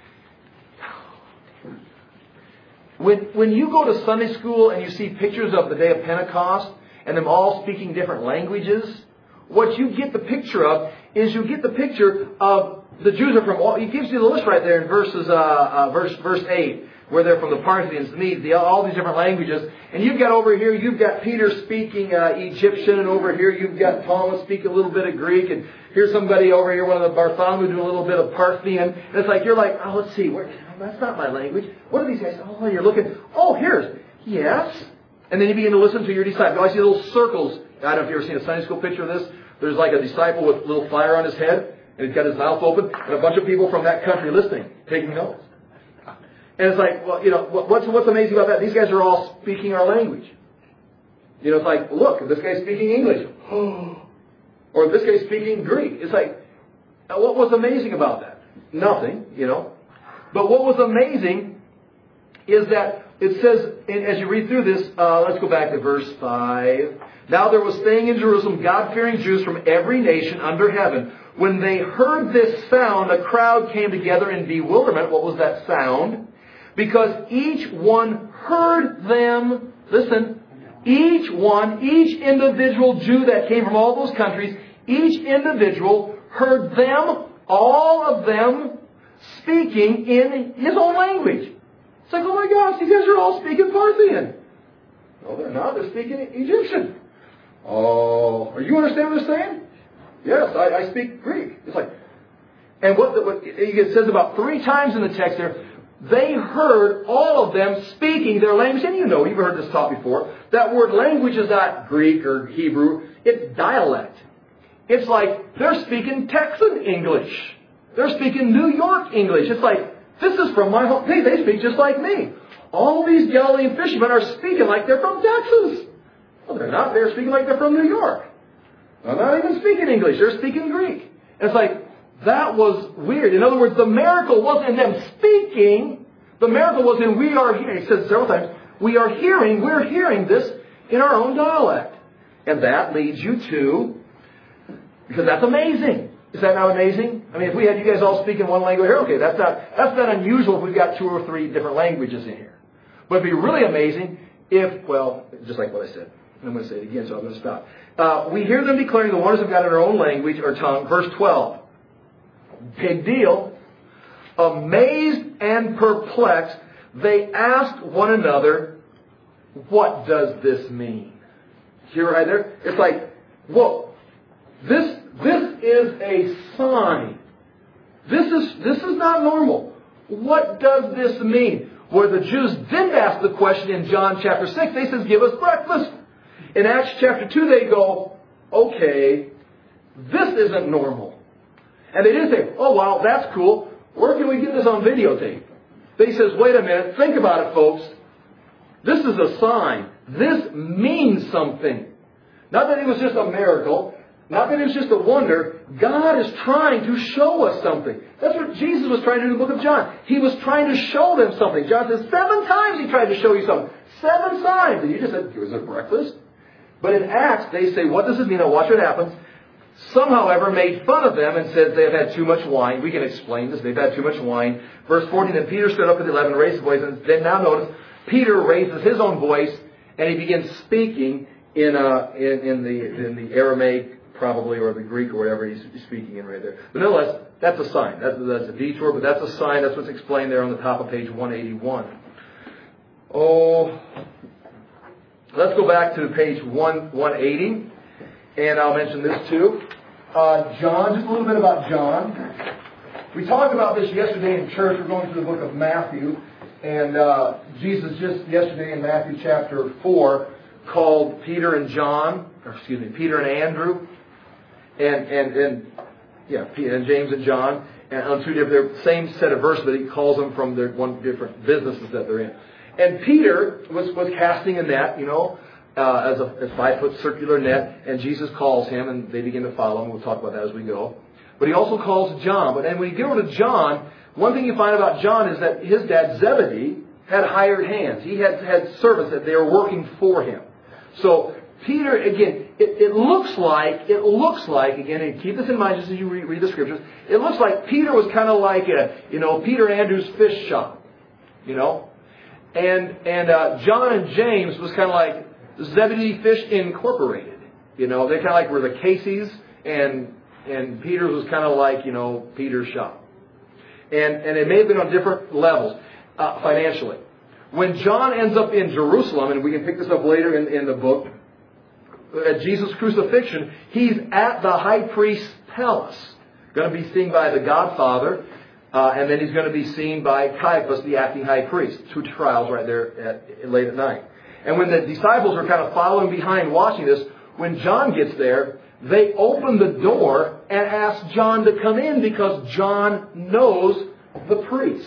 When you go to Sunday school and you see pictures of the day of Pentecost and them all speaking different languages, what you get the picture of is you get the picture of the Jews are from all. He gives you the list right there in verse 8, where they're from the Parthians, the Medes, all these different languages. And you've got over here, you've got Peter speaking Egyptian, and over here you've got Thomas speaking a little bit of Greek, and here's somebody over here, one of the Bartholomew, doing a little bit of Parthian. And it's like, you're like, oh, let's see, that's not my language. What are these guys? Oh, you're looking, oh, yes. And then you begin to listen to your disciple. I see little circles. I don't know if you've ever seen a Sunday school picture of this. There's like a disciple with a little fire on his head, and he's got his mouth open, and a bunch of people from that country listening, taking notes. And it's like, well, what's amazing about that? These guys are all speaking our language. It's like, look, this guy's speaking English. Or this guy's speaking Greek. It's like, what was amazing about that? Nothing, But what was amazing is that it says, as you read through this, let's go back to verse 5. Now there was staying in Jerusalem God-fearing Jews from every nation under heaven. When they heard this sound, a crowd came together in bewilderment. What was that sound? Because each one heard them. Listen, each individual Jew that came from all those countries, each individual heard them, all of them, speaking in his own language. It's like, oh my gosh, these guys are all speaking Parthian. No, they're not. They're speaking Egyptian. Oh, you understand what they're saying? Yes, I speak Greek. It's like, and what it says about 3 times in the text there, they heard all of them speaking their language. And you've heard this taught before. That word language is not Greek or Hebrew. It's dialect. It's like they're speaking Texan English. They're speaking New York English. It's like, this is from my home. They speak just like me. All these Galilean fishermen are speaking like they're from Texas. Well, they're not. They're speaking like they're from New York. They're not even speaking English. They're speaking Greek. And it's like, that was weird. In other words, the miracle wasn't in them speaking. The miracle was in we are hearing. He says several times, we're hearing this in our own dialect. And that leads you to, because that's amazing. Is that not amazing? I mean, if we had you guys all speaking one language here, okay, that's not unusual if we've got 2 or 3 different languages in here. But it'd be really amazing if, well, just like what I said. I'm going to say it again, so I'm going to stop. We hear them declaring the wonders of God in our own language or tongue. Verse 12. Big deal. Amazed and perplexed, they asked one another, what does this mean? Here, right there. It's like, whoa. This is a sign. This is not normal. What does this mean? Where the Jews didn't ask the question in John chapter 6, they says, give us breakfast. In Acts chapter 2, they go, okay, this isn't normal. And they didn't say, oh, wow, that's cool. Where can we get this on videotape? They says, wait a minute, think about it, folks. This is a sign. This means something. Not that it was just a miracle. Not that it was just a wonder. God is trying to show us something. That's what Jesus was trying to do in the book of John. He was trying to show them something. John says 7 times he tried to show you something. 7 times. And you just said, here's a breakfast. But in Acts, they say, what does it mean? Now watch what happens. Some, however, made fun of them and said they have had too much wine. We can explain this. They've had too much wine. Verse 14, and Peter stood up with the 11 and raised his voice. And then now notice, Peter raises his own voice and he begins speaking in the Aramaic, probably, or the Greek, or whatever he's speaking in right there. But nonetheless, that's a sign. That's a detour, but that's a sign. That's what's explained there on the top of page 181. Oh, let's go back to page 180. And I'll mention this too. John, just a little bit about John. We talked about this yesterday in church. We're going through the book of Matthew. And Jesus just yesterday in Matthew chapter 4 called Peter and Peter and Andrew. And James and John. And on 2 different, they're same set of verses, but he calls them from their different businesses that they're in. And Peter was casting a net, as a 5-foot circular net, and Jesus calls him, and they begin to follow him. We'll talk about that as we go. But he also calls John. But then when you get over to John, one thing you find about John is that his dad Zebedee had hired hands. He had servants that they were working for him. So Peter, again, it looks like, again, and keep this in mind just as you read the scriptures, it looks like Peter was kind of like Peter Andrews fish shop, and John and James was kind of like Zebedee Fish Incorporated. They kind of like were the Casey's, and Peter's was kind of like, Peter's shop. And it may have been on different levels financially. When John ends up in Jerusalem, and we can pick this up later in the book, at Jesus' crucifixion, he's at the high priest's palace. Going to be seen by the Godfather, and then he's going to be seen by Caiaphas, the acting high priest. 2 trials right there late at night. And when the disciples were kind of following behind watching this, when John gets there, they open the door and ask John to come in because John knows the priest.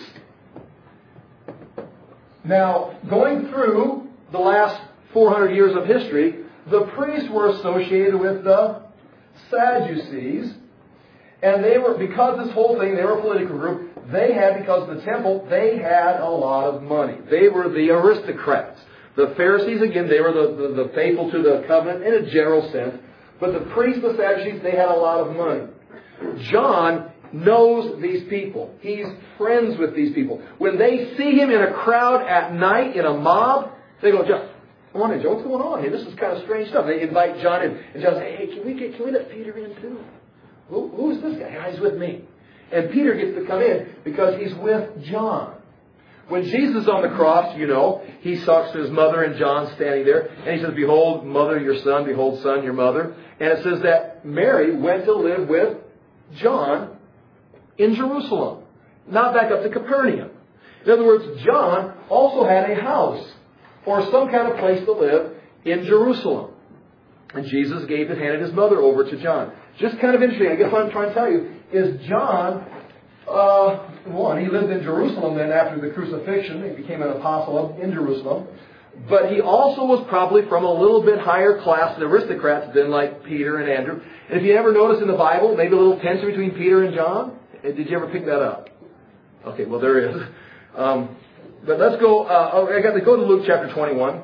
Now, going through the last 400 years of history, the priests were associated with the Sadducees. And they were, because this whole thing, they were a political group, because of the temple, they had a lot of money. They were the aristocrats. The Pharisees, again, they were the faithful to the covenant in a general sense. But the priests, the Sadducees, they had a lot of money. John knows these people. He's friends with these people. When they see him in a crowd at night, in a mob, they go, John, come on in, Joe, what's going on here? This is kind of strange stuff. They invite John in. And John says, hey, can we let Peter in too? Who's this guy? He's with me. And Peter gets to come in because he's with John. When Jesus is on the cross, he talks to his mother and John standing there. And he says, behold, mother, your son. Behold, son, your mother. And it says that Mary went to live with John in Jerusalem. Not back up to Capernaum. In other words, John also had a house or some kind of place to live in Jerusalem. And Jesus handed his mother over to John. Just kind of interesting. I guess what I'm trying to tell you is John, he lived in Jerusalem then after the crucifixion. He became an apostle in Jerusalem. But he also was probably from a little bit higher class of aristocrats than like Peter and Andrew. And if you ever notice in the Bible, maybe a little tension between Peter and John. Did you ever pick that up? Okay, well there is. But let's go, I got to go to Luke chapter 21.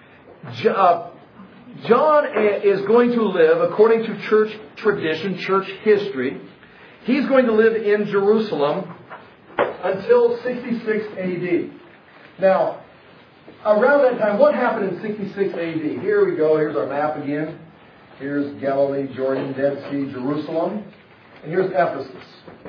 John is going to live, according to church tradition, church history, he's going to live in Jerusalem until 66 AD. Now, around that time, what happened in 66 AD? Here we go. Here's our map again. Here's Galilee, Jordan, Dead Sea, Jerusalem. And here's Ephesus.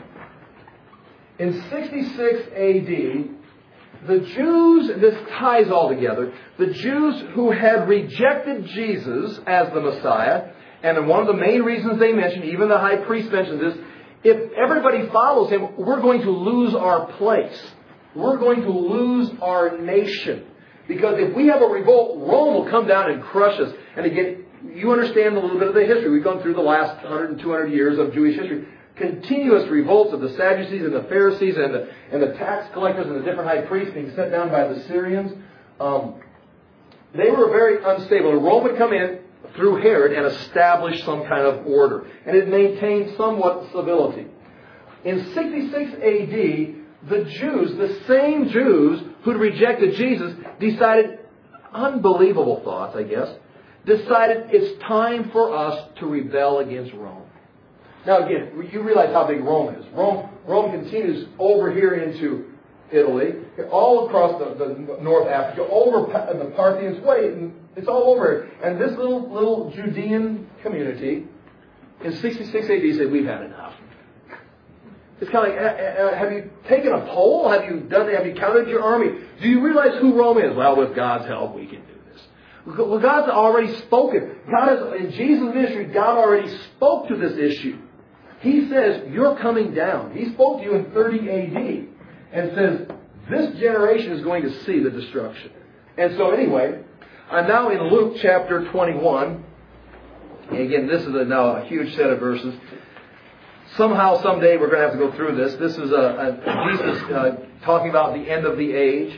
In 66 AD, the Jews, this ties all together, the Jews who had rejected Jesus as the Messiah, and one of the main reasons they mentioned, even the high priest mentions this, if everybody follows him, we're going to lose our place. We're going to lose our nation. Because if we have a revolt, Rome will come down and crush us. And again, you understand a little bit of the history. We've gone through the last 100 and 200 years of Jewish history. Continuous revolts of the Sadducees and the Pharisees and the tax collectors and the different high priests being sent down by the Syrians. They were very unstable. Rome would come in through Herod and establish some kind of order. And it maintained somewhat civility. In 66 AD, the Jews, the same Jews who'd rejected Jesus, decided, unbelievable thoughts, I guess, decided it's time for us to rebel against Rome. Now again, you realize how big Rome is. Rome continues over here into Italy, all across the North Africa, over the Parthians way, and it's all over. And this little Judean community in 66 AD said, we've had enough. It's kind of like, have you taken a poll? Have you counted your army? Do you realize who Rome is? Well, with God's help, we can do this. Well, God's already spoken. In Jesus' ministry, God already spoke to this issue. He says, you're coming down. He spoke to you in 30 AD and says, this generation is going to see the destruction. And so anyway, I'm now in Luke chapter 21. And again, this is now a huge set of verses. Somehow, someday, we're going to have to go through this. This is Jesus talking about the end of the age.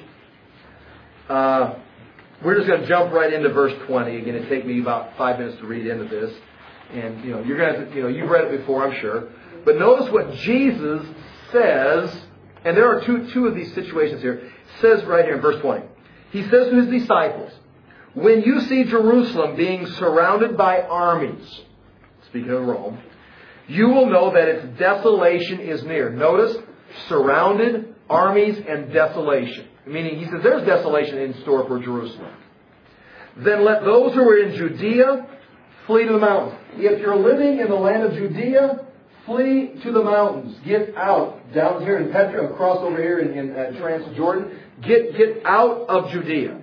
We're just going to jump right into verse 20. Again, it'll take me about 5 minutes to read into this. And, you're going to have to, you've read it before, I'm sure. But notice what Jesus says, and there are two of these situations here. It says right here in verse 20. He says to his disciples, when you see Jerusalem being surrounded by armies, speaking of Rome, you will know that its desolation is near. Notice, surrounded, armies, and desolation. Meaning, he says there's desolation in store for Jerusalem. Then let those who are in Judea flee to the mountains. If you're living in the land of Judea, flee to the mountains. Get out. Down here in Petra, across over here in Transjordan. Get out of Judea.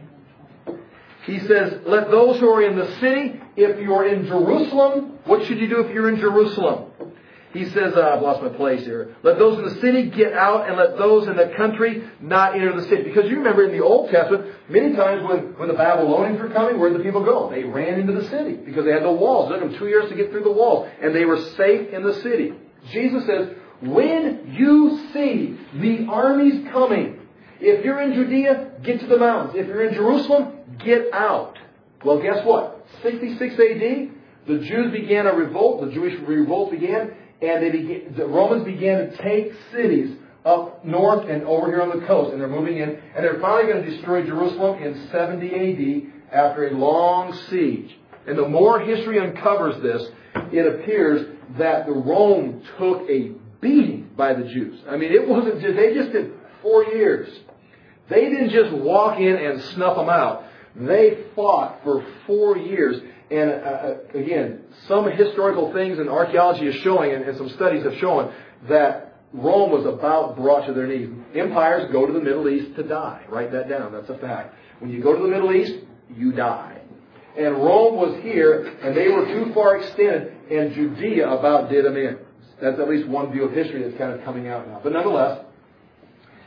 He says, let those who are in the city, if you're in Jerusalem, what should you do if you're in Jerusalem? He says, I've lost my place here. Let those in the city get out, and let those in the country not enter the city. Because you remember in the Old Testament, many times when the Babylonians were coming, where did the people go? They ran into the city because they had the walls. It took them 2 years to get through the walls. And they were safe in the city. Jesus says, when you see the armies coming, if you're in Judea, get to the mountains. If you're in Jerusalem, get out. Well, guess what? 66 AD, the Jews began a revolt. The Jewish revolt began. And the Romans began to take cities up north and over here on the coast. And they're moving in. And they're finally going to destroy Jerusalem in 70 AD after a long siege. And the more history uncovers this, it appears that the Rome took a beating by the Jews. I mean, it wasn't just, they just did 4 years. They didn't just walk in and snuff them out. They fought for 4 years. And again, some historical things and archaeology is showing, and some studies have shown, that Rome was about brought to their knees. Empires go to the Middle East to die. Write that down. That's a fact. When you go to the Middle East, you die. And Rome was here, and they were too far extended, and Judea about did them in. That's at least one view of history that's kind of coming out now. But nonetheless,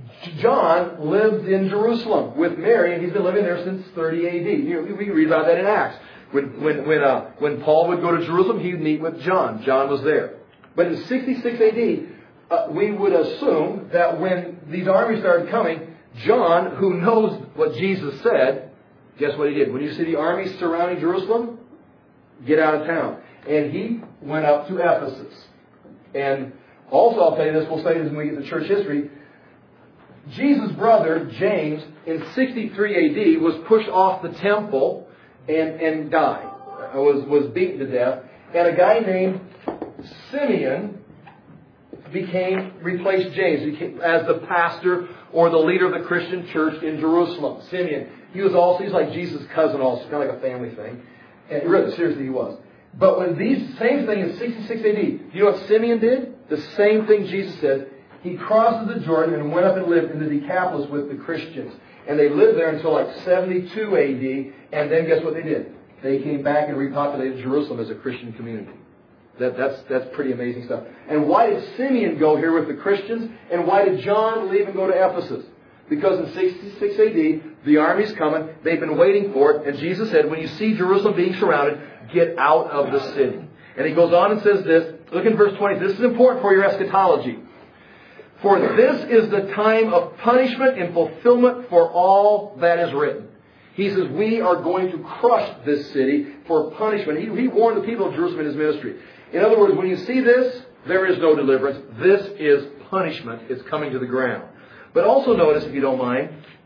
John lived in Jerusalem with Mary, and he's been living there since 30 A.D. We read about that in Acts. When Paul would go to Jerusalem, he would meet with John. John was there. But in 66 A.D., we would assume that when these armies started coming, John, who knows what Jesus said, guess what he did? When you see the armies surrounding Jerusalem, get out of town. And he went up to Ephesus. And also, I'll tell you this, we'll study this when we get to church history. Jesus' brother, James, in 63 A.D., was pushed off the temple and died. Was beaten to death. And a guy named Simeon replaced James as the pastor or the leader of the Christian church in Jerusalem. Simeon. He's like Jesus' cousin also, kind of like a family thing. And really, seriously, he was. But when same thing in 66 AD, do you know what Simeon did? The same thing Jesus said. He crosses the Jordan and went up and lived in the Decapolis with the Christians. And they lived there until like 72 AD. And then guess what they did? They came back and repopulated Jerusalem as a Christian community. That's pretty amazing stuff. And why did Simeon go here with the Christians? And why did John leave and go to Ephesus? Because in 66 AD, the army's coming. They've been waiting for it. And Jesus said, when you see Jerusalem being surrounded, get out of the city. And he goes on and says this. Look in verse 20. This is important for your eschatology. For this is the time of punishment and fulfillment for all that is written. He says, we are going to crush this city for punishment. He warned the people of Jerusalem in his ministry. In other words, when you see this, there is no deliverance. This is punishment. It's coming to the ground. But also notice, if you don't mind,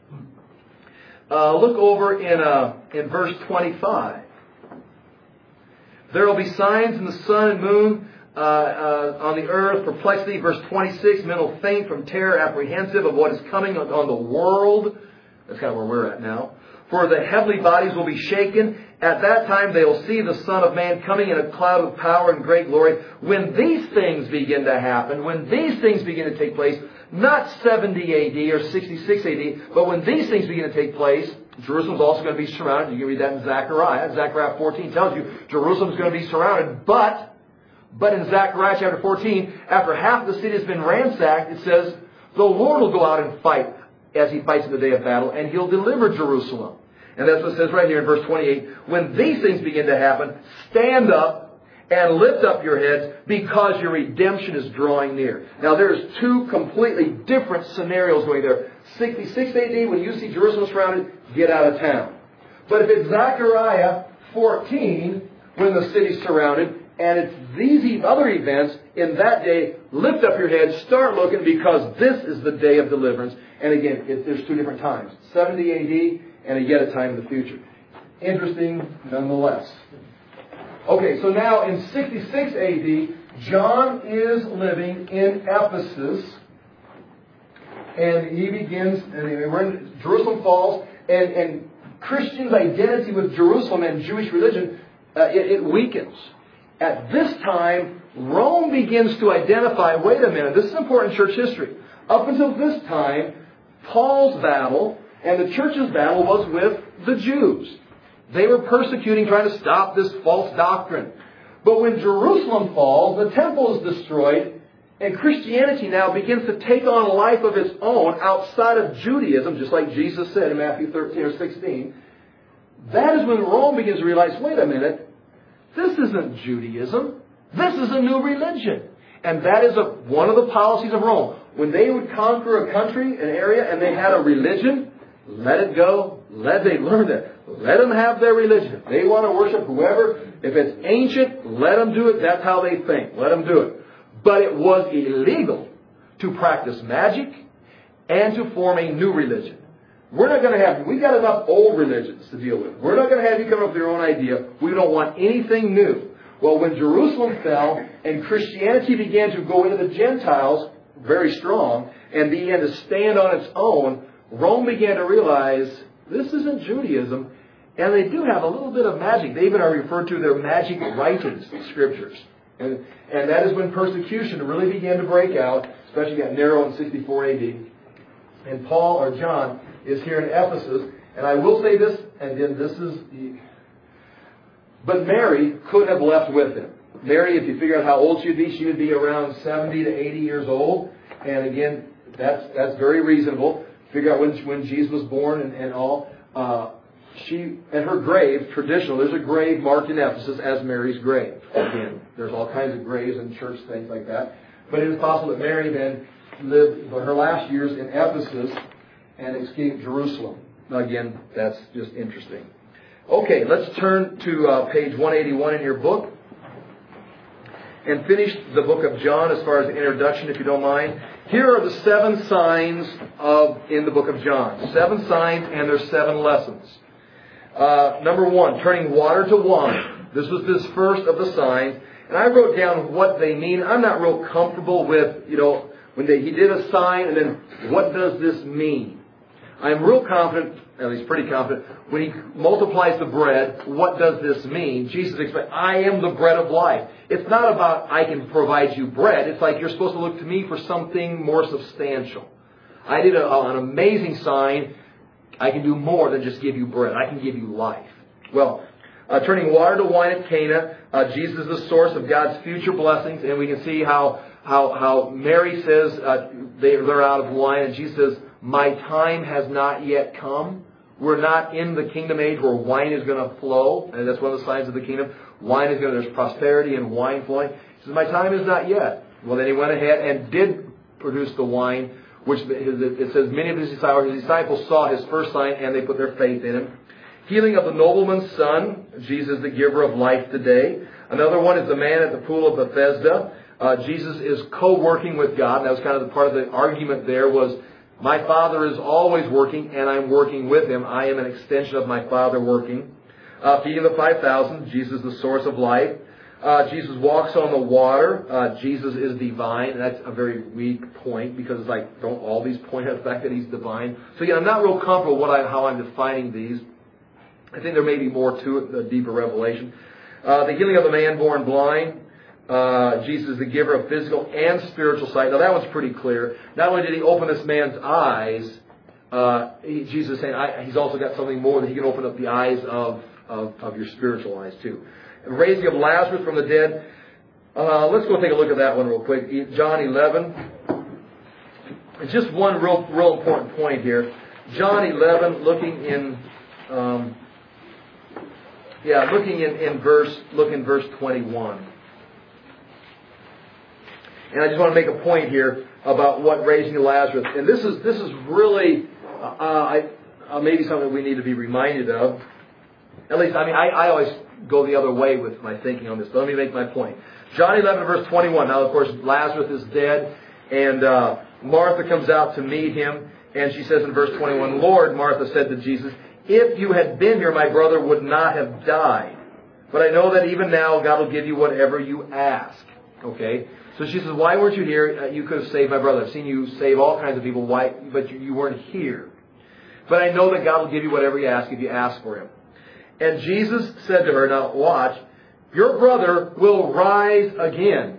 look over in verse 25. There will be signs in the sun and moon, on the earth, perplexity. Verse 26, men will faint from terror, apprehensive of what is coming on the world. That's kind of where we're at now. For the heavenly bodies will be shaken. At that time they will see the Son of Man coming in a cloud of power and great glory. When these things begin to happen, when these things begin to take place, not 70 AD or 66 AD, but when these things begin to take place, Jerusalem's also going to be surrounded. You can read that in Zechariah. Zechariah 14 tells you Jerusalem's going to be surrounded. But in Zechariah chapter 14, after half the city has been ransacked, it says, the Lord will go out and fight as he fights in the day of battle, and he'll deliver Jerusalem. And that's what it says right here in verse 28. When these things begin to happen, stand up and lift up your heads, because your redemption is drawing near. Now there's two completely different scenarios going there. 66 AD, when you see Jerusalem surrounded, get out of town. But if it's Zechariah 14, when the city's surrounded, and it's these other events, in that day, lift up your head, start looking, because this is the day of deliverance. And again, there's two different times. 70 AD and yet a time in the future. Interesting nonetheless. Okay, so now in 66 AD, John is living in Ephesus. And he begins, and Jerusalem falls, and Christians' identity with Jerusalem and Jewish religion, it weakens. At this time, Rome begins to identify, wait a minute, this is important church history. Up until this time, Paul's battle and the church's battle was with the Jews. They were persecuting, trying to stop this false doctrine. But when Jerusalem falls, the temple is destroyed, and Christianity now begins to take on a life of its own outside of Judaism, just like Jesus said in Matthew 13 or 16. That is when Rome begins to realize, wait a minute, this isn't Judaism. This is a new religion. And that is one of the policies of Rome. When they would conquer a country, an area, and they had a religion, let it go. They learn that. Let them have their religion. If they want to worship whoever, if it's ancient, let them do it. That's how they think. Let them do it. But it was illegal to practice magic and to form a new religion. We're not going to have, we've got enough old religions to deal with. We're not going to have you come up with your own idea. We don't want anything new. Well, when Jerusalem fell and Christianity began to go into the Gentiles very strong and began to stand on its own, Rome began to realize this isn't Judaism, and they do have a little bit of magic. They even are referred to their magic writings, scriptures. And that is when persecution really began to break out, especially got narrow in 64 AD. And Paul or John is here in Ephesus. And I will say this, and then this is... But Mary could have left with him. Mary, if you figure out how old she would be around 70 to 80 years old. And again, That's very reasonable. Figure out when Jesus was born and all. She, at her grave, traditional, there's a grave marked in Ephesus as Mary's grave. Again, there's all kinds of graves and church things like that. But it is possible that Mary then lived her last years in Ephesus and escaped Jerusalem. Now again, that's just interesting. Okay, let's turn to page 181 in your book and finish the book of John as far as the introduction, if you don't mind. Here are the 7 signs in the book of John. 7 signs, and there's 7 lessons. Number 1, turning water to wine. This was this first of the signs. And I wrote down what they mean. I'm not real comfortable with, when he did a sign and then what does this mean? I'm real confident, at least pretty confident, when he multiplies the bread, what does this mean? Jesus explained, I am the bread of life. It's not about I can provide you bread. It's like you're supposed to look to me for something more substantial. I did an amazing sign. I can do more than just give you bread. I can give you life. Well, turning water to wine at Cana, Jesus is the source of God's future blessings, and we can see how Mary says they're out of wine, and Jesus says, my time has not yet come. We're not in the kingdom age where wine is going to flow, and that's one of the signs of the kingdom. There's prosperity and wine flowing. He says, my time is not yet. Well, then he went ahead and did produce the wine, which it says many of his disciples saw his first sign, and they put their faith in him. Healing of the nobleman's son, Jesus the giver of life today. Another one is the man at the pool of Bethesda. Jesus is co-working with God. And that was kind of the part of the argument there was, my Father is always working, and I'm working with Him. I am an extension of my Father working. Feeding the 5,000, Jesus the source of life. Jesus walks on the water. Jesus is divine. And that's a very weak point because it's like, don't all these point at the fact that He's divine? So again, I'm not real comfortable how I'm defining these. I think there may be more to it, a deeper revelation. The healing of the man born blind. Jesus is the giver of physical and spiritual sight. Now that one's pretty clear. Not only did He open this man's eyes, Jesus is saying He's also got something more that He can open up the eyes of your spiritual eyes too. And raising of Lazarus from the dead. Let's go take a look at that one real quick. John 11. It's just one real important point here. John 11, looking in verse 21. And I just want to make a point here about what raising Lazarus. And this is really maybe something we need to be reminded of. At least, I always go the other way with my thinking on this. But let me make my point. John 11, verse 21. Now, of course, Lazarus is dead, and Martha comes out to meet him, and she says in verse 21, Lord, Martha said to Jesus, if you had been here, my brother would not have died. But I know that even now God will give you whatever you ask. Okay? So she says, why weren't you here? You could have saved my brother. I've seen you save all kinds of people. Why? But you weren't here. But I know that God will give you whatever you ask if you ask for Him. And Jesus said to her, now watch, your brother will rise again.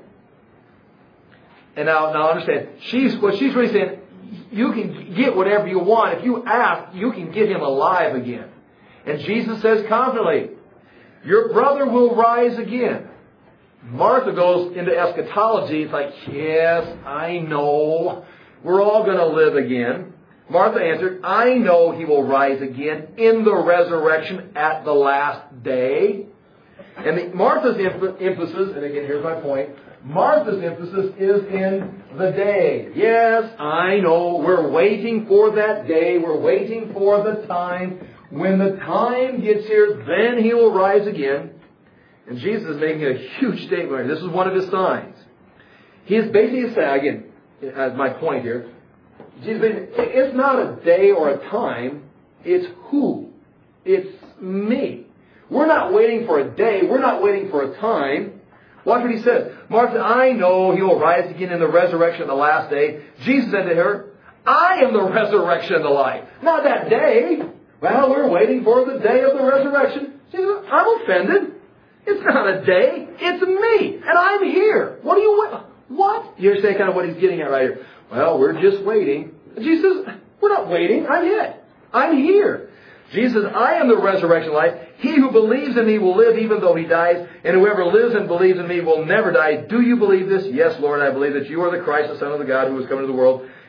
And now understand, what she's really saying, you can get whatever you want. If you ask, you can get him alive again. And Jesus says confidently, your brother will rise again. Martha goes into eschatology. It's like, yes, I know. We're all going to live again. Martha answered, I know he will rise again in the resurrection at the last day. And Martha's emphasis, and again, here's my point, Martha's emphasis is in the day. Yes, I know. We're waiting for that day. We're waiting for the time. When the time gets here, then He will rise again. And Jesus is making a huge statement. This is one of His signs. He is basically saying, again, as my point here, Jesus, it's not a day or a time. It's who? It's me. We're not waiting for a day. We're not waiting for a time. Watch what He says. Martha, I know He will rise again in the resurrection of the last day. Jesus said to her, I am the resurrection and the life. Not that day. Well, we're waiting for the day of the resurrection. She said, I'm offended. It's not a day. It's me. And I'm here. What do you want? What? You're saying kind of what He's getting at right here. Well, we're just waiting. And Jesus says, we're not waiting. I'm it. I'm here. Jesus says, I am the resurrection life. He who believes in me will live even though he dies. And whoever lives and believes in me will never die. Do you believe this? Yes, Lord, I believe that you are the Christ, the Son of the God who has come into the world.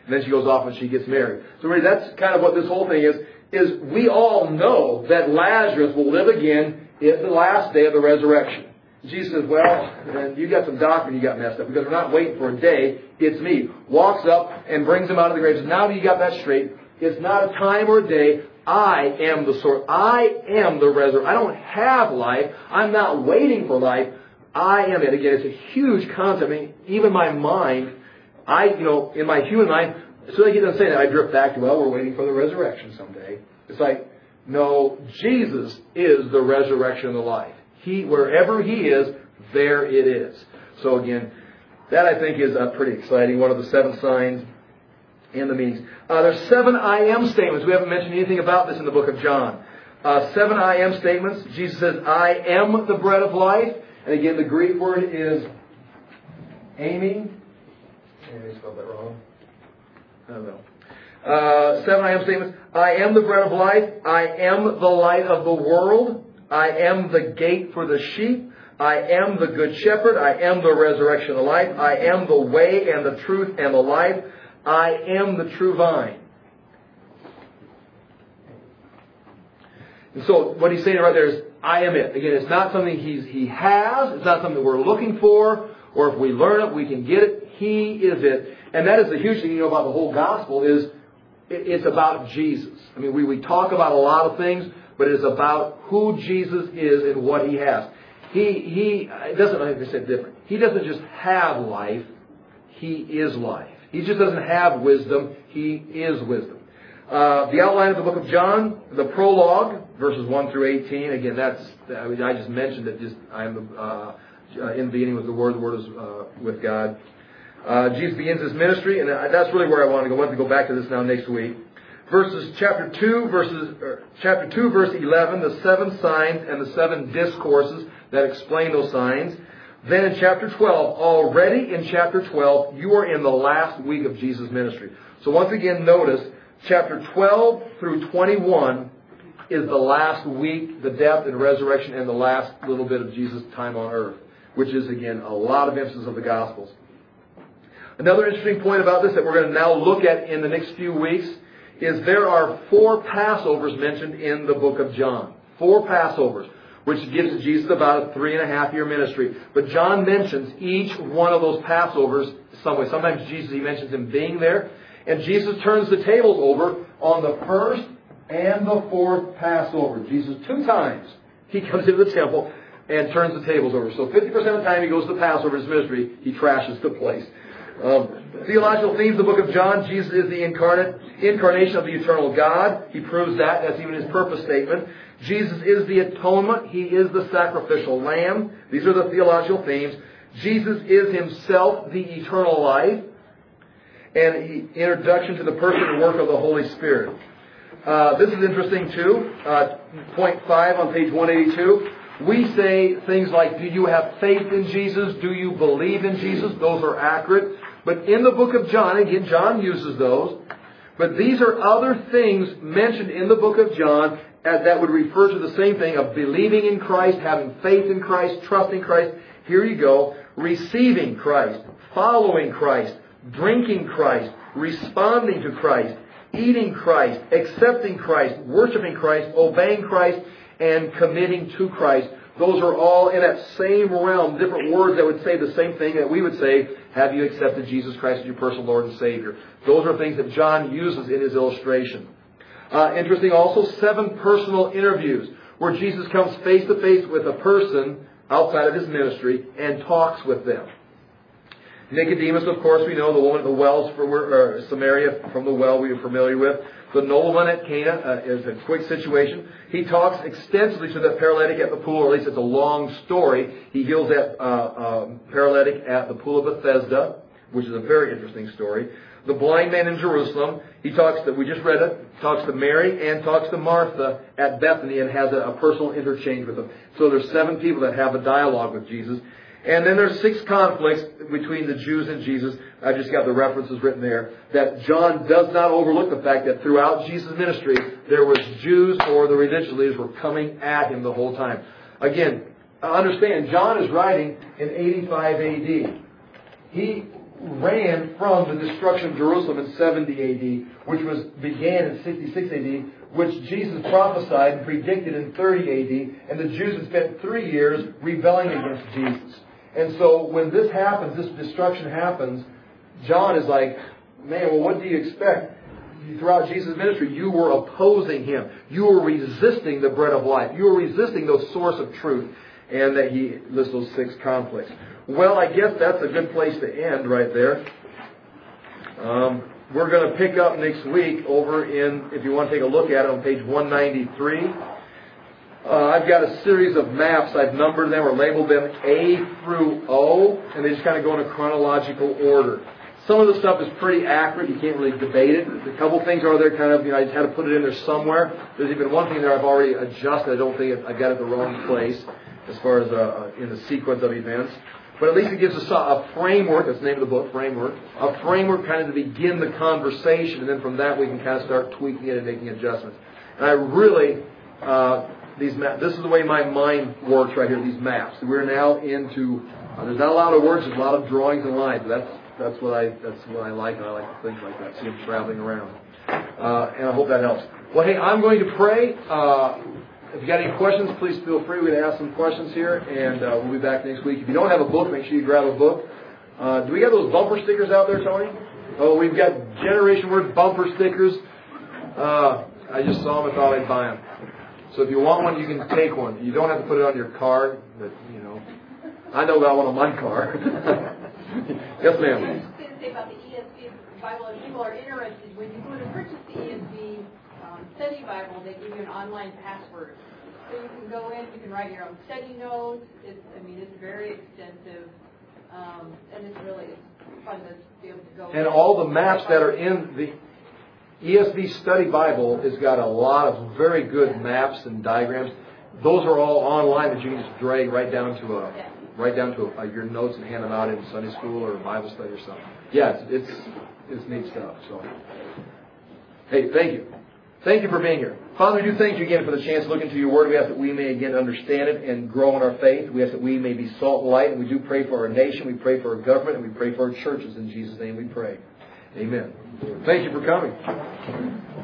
And then she goes off and she gets married. So really that's kind of what this whole thing is we all know that Lazarus will live again at the last day of the resurrection. Jesus says, well, you got some doctrine you got messed up because we're not waiting for a day. It's me. Walks up and brings him out of the grave. Says, now that you got that straight, it's not a time or a day. I am the source. I am the resurrection. I don't have life. I'm not waiting for life. I am it. Again, it's a huge concept. I mean, even my mind, in my human mind, as soon as I get done saying that, I drift back to, well, we're waiting for the resurrection someday. It's like, no, Jesus is the resurrection and the life. Wherever He is, there it is. So again, that I think is pretty exciting. One of the 7 signs and the meanings. There's 7 I am statements. We haven't mentioned anything about this in the book of John. 7 I am statements. Jesus says, I am the bread of life. And again, the Greek word is aiming. Maybe I spelled that wrong. I don't know. 7 I am statements. I am the bread of life. I am the light of the world. I am the gate for the sheep. I am the good shepherd. I am the resurrection and life. I am the way and the truth and the life. I am the true vine. And so what he's saying right there is, I am it. Again, it's not something he has. It's not something we're looking for. Or if we learn it, we can get it. He is it. And that is the huge thing about the whole gospel is it's about Jesus. I mean, we talk about a lot of things, but it's about who Jesus is and what He has. He doesn't, like I said, different. He doesn't just have life. He is life. He just doesn't have wisdom. He is wisdom. The outline of the book of John, the prologue, verses 1 through 18. Again, I just mentioned that I am in the beginning was the Word is with God. Jesus begins His ministry, and that's really where I want to go. I want to go back to this now next week. Chapter 2, verse 11, the 7 signs and the 7 discourses that explain those signs. Then in chapter 12, already in chapter 12, you are in the last week of Jesus' ministry. So once again, notice, chapter 12 through 21 is the last week, the death and resurrection, and the last little bit of Jesus' time on earth, which is, again, a lot of emphasis of the Gospels. Another interesting point about this that we're going to now look at in the next few weeks is there are 4 Passovers mentioned in the book of John. 4 Passovers, which gives Jesus about a 3.5-year ministry. But John mentions each one of those Passovers some way. Sometimes He mentions Him being there. And Jesus turns the tables over on the 1st and the 4th Passover. Jesus 2 times He comes into the temple and turns the tables over. So 50% of the time He goes to the Passover in His ministry, He trashes the place. Theological themes of the book of John. Jesus is the incarnation of the eternal God. He proves that. That's even His purpose statement. Jesus is the atonement. He is the sacrificial lamb. These are the theological themes. Jesus is Himself the eternal life. And introduction to the person and work of the Holy Spirit. This is interesting too. Point 5 on page 182. We say things like, do you have faith in Jesus? Do you believe in Jesus? Those are accurate. But in the book of John, again, John uses those. But these are other things mentioned in the book of John that would refer to the same thing of believing in Christ, having faith in Christ, trusting Christ. Here you go. Receiving Christ, following Christ, drinking Christ, responding to Christ, eating Christ, accepting Christ, worshiping Christ, obeying Christ, and committing to Christ. Those are all in that same realm, different words that would say the same thing that we would say, have you accepted Jesus Christ as your personal Lord and Savior? Those are things that John uses in his illustration. Interesting also, 7 personal interviews where Jesus comes face to face with a person outside of His ministry and talks with them. Nicodemus, of course, we know, the woman at the wells for Samaria from the well we are familiar with. The nobleman at Cana is a quick situation. He talks extensively to that paralytic at the pool, or at least it's a long story. He heals that paralytic at the pool of Bethesda, which is a very interesting story. The blind man in Jerusalem, he talks to, we just read it, talks to Mary and talks to Martha at Bethany and has a personal interchange with them. So there's 7 people that have a dialogue with Jesus. And then there's 6 conflicts between the Jews and Jesus. I've just got the references written there. That John does not overlook the fact that throughout Jesus' ministry, there was Jews or the religious leaders were coming at Him the whole time. Again, understand, John is writing in 85 AD. ran from the destruction of Jerusalem in 70 AD, which began in 66 AD, which Jesus prophesied and predicted in 30 AD, and the Jews had spent 3 years rebelling against Jesus. And so when this happens, this destruction happens, John is like, man, well, what do you expect? Throughout Jesus' ministry, you were opposing Him. You were resisting the bread of life. You were resisting the source of truth. And that he lists those 6 conflicts. Well, I guess that's a good place to end right there. We're going to pick up next week over in, if you want to take a look at it, on page 193. I've got a series of maps. I've numbered them or labeled them A through O, and they just kind of go in a chronological order. Some of the stuff is pretty accurate. You can't really debate it. A couple things are there kind of, I just had to put it in there somewhere. There's even one thing there I've already adjusted. I don't think I got it the wrong place as far as in the sequence of events. But at least it gives us a framework. That's the name of the book, Framework. A framework kind of to begin the conversation. And then from that we can kind of start tweaking it and making adjustments. And I really, this is the way my mind works right here, these maps. We're now into, there's not a lot of words, there's a lot of drawings and lines. That's what I like, and I like things like that. See them traveling around, and I hope that helps. Well, hey, I'm going to pray. If you got any questions, please feel free. We're going to ask some questions here, and we'll be back next week. If you don't have a book, make sure you grab a book. Do we have those bumper stickers out there, Tony? Oh, we've got Generation Word bumper stickers. I just saw them and thought I'd buy them. So if you want one, you can take one. You don't have to put it on your card, but I know I want on my card. Yes, ma'am. I was going to say about the ESV Bible, if people are interested, when you go to purchase the ESV study Bible, they give you an online password. So you can go in, you can write your own study notes. It's very extensive, and it's really fun to be able to go. And all the maps that are in the ESV Study Bible has got a lot of very good maps and diagrams. Those are all online that you can just drag right down to your notes and hand them out in Sunday school or Bible study or something. Yeah, it's neat stuff. So, hey, thank you. Thank you for being here. Father, we do thank you again for the chance to look into your Word. We ask that we may again understand it and grow in our faith. We ask that we may be salt and light. And we do pray for our nation. We pray for our government. And we pray for our churches. In Jesus' name we pray. Amen. Thank you for coming.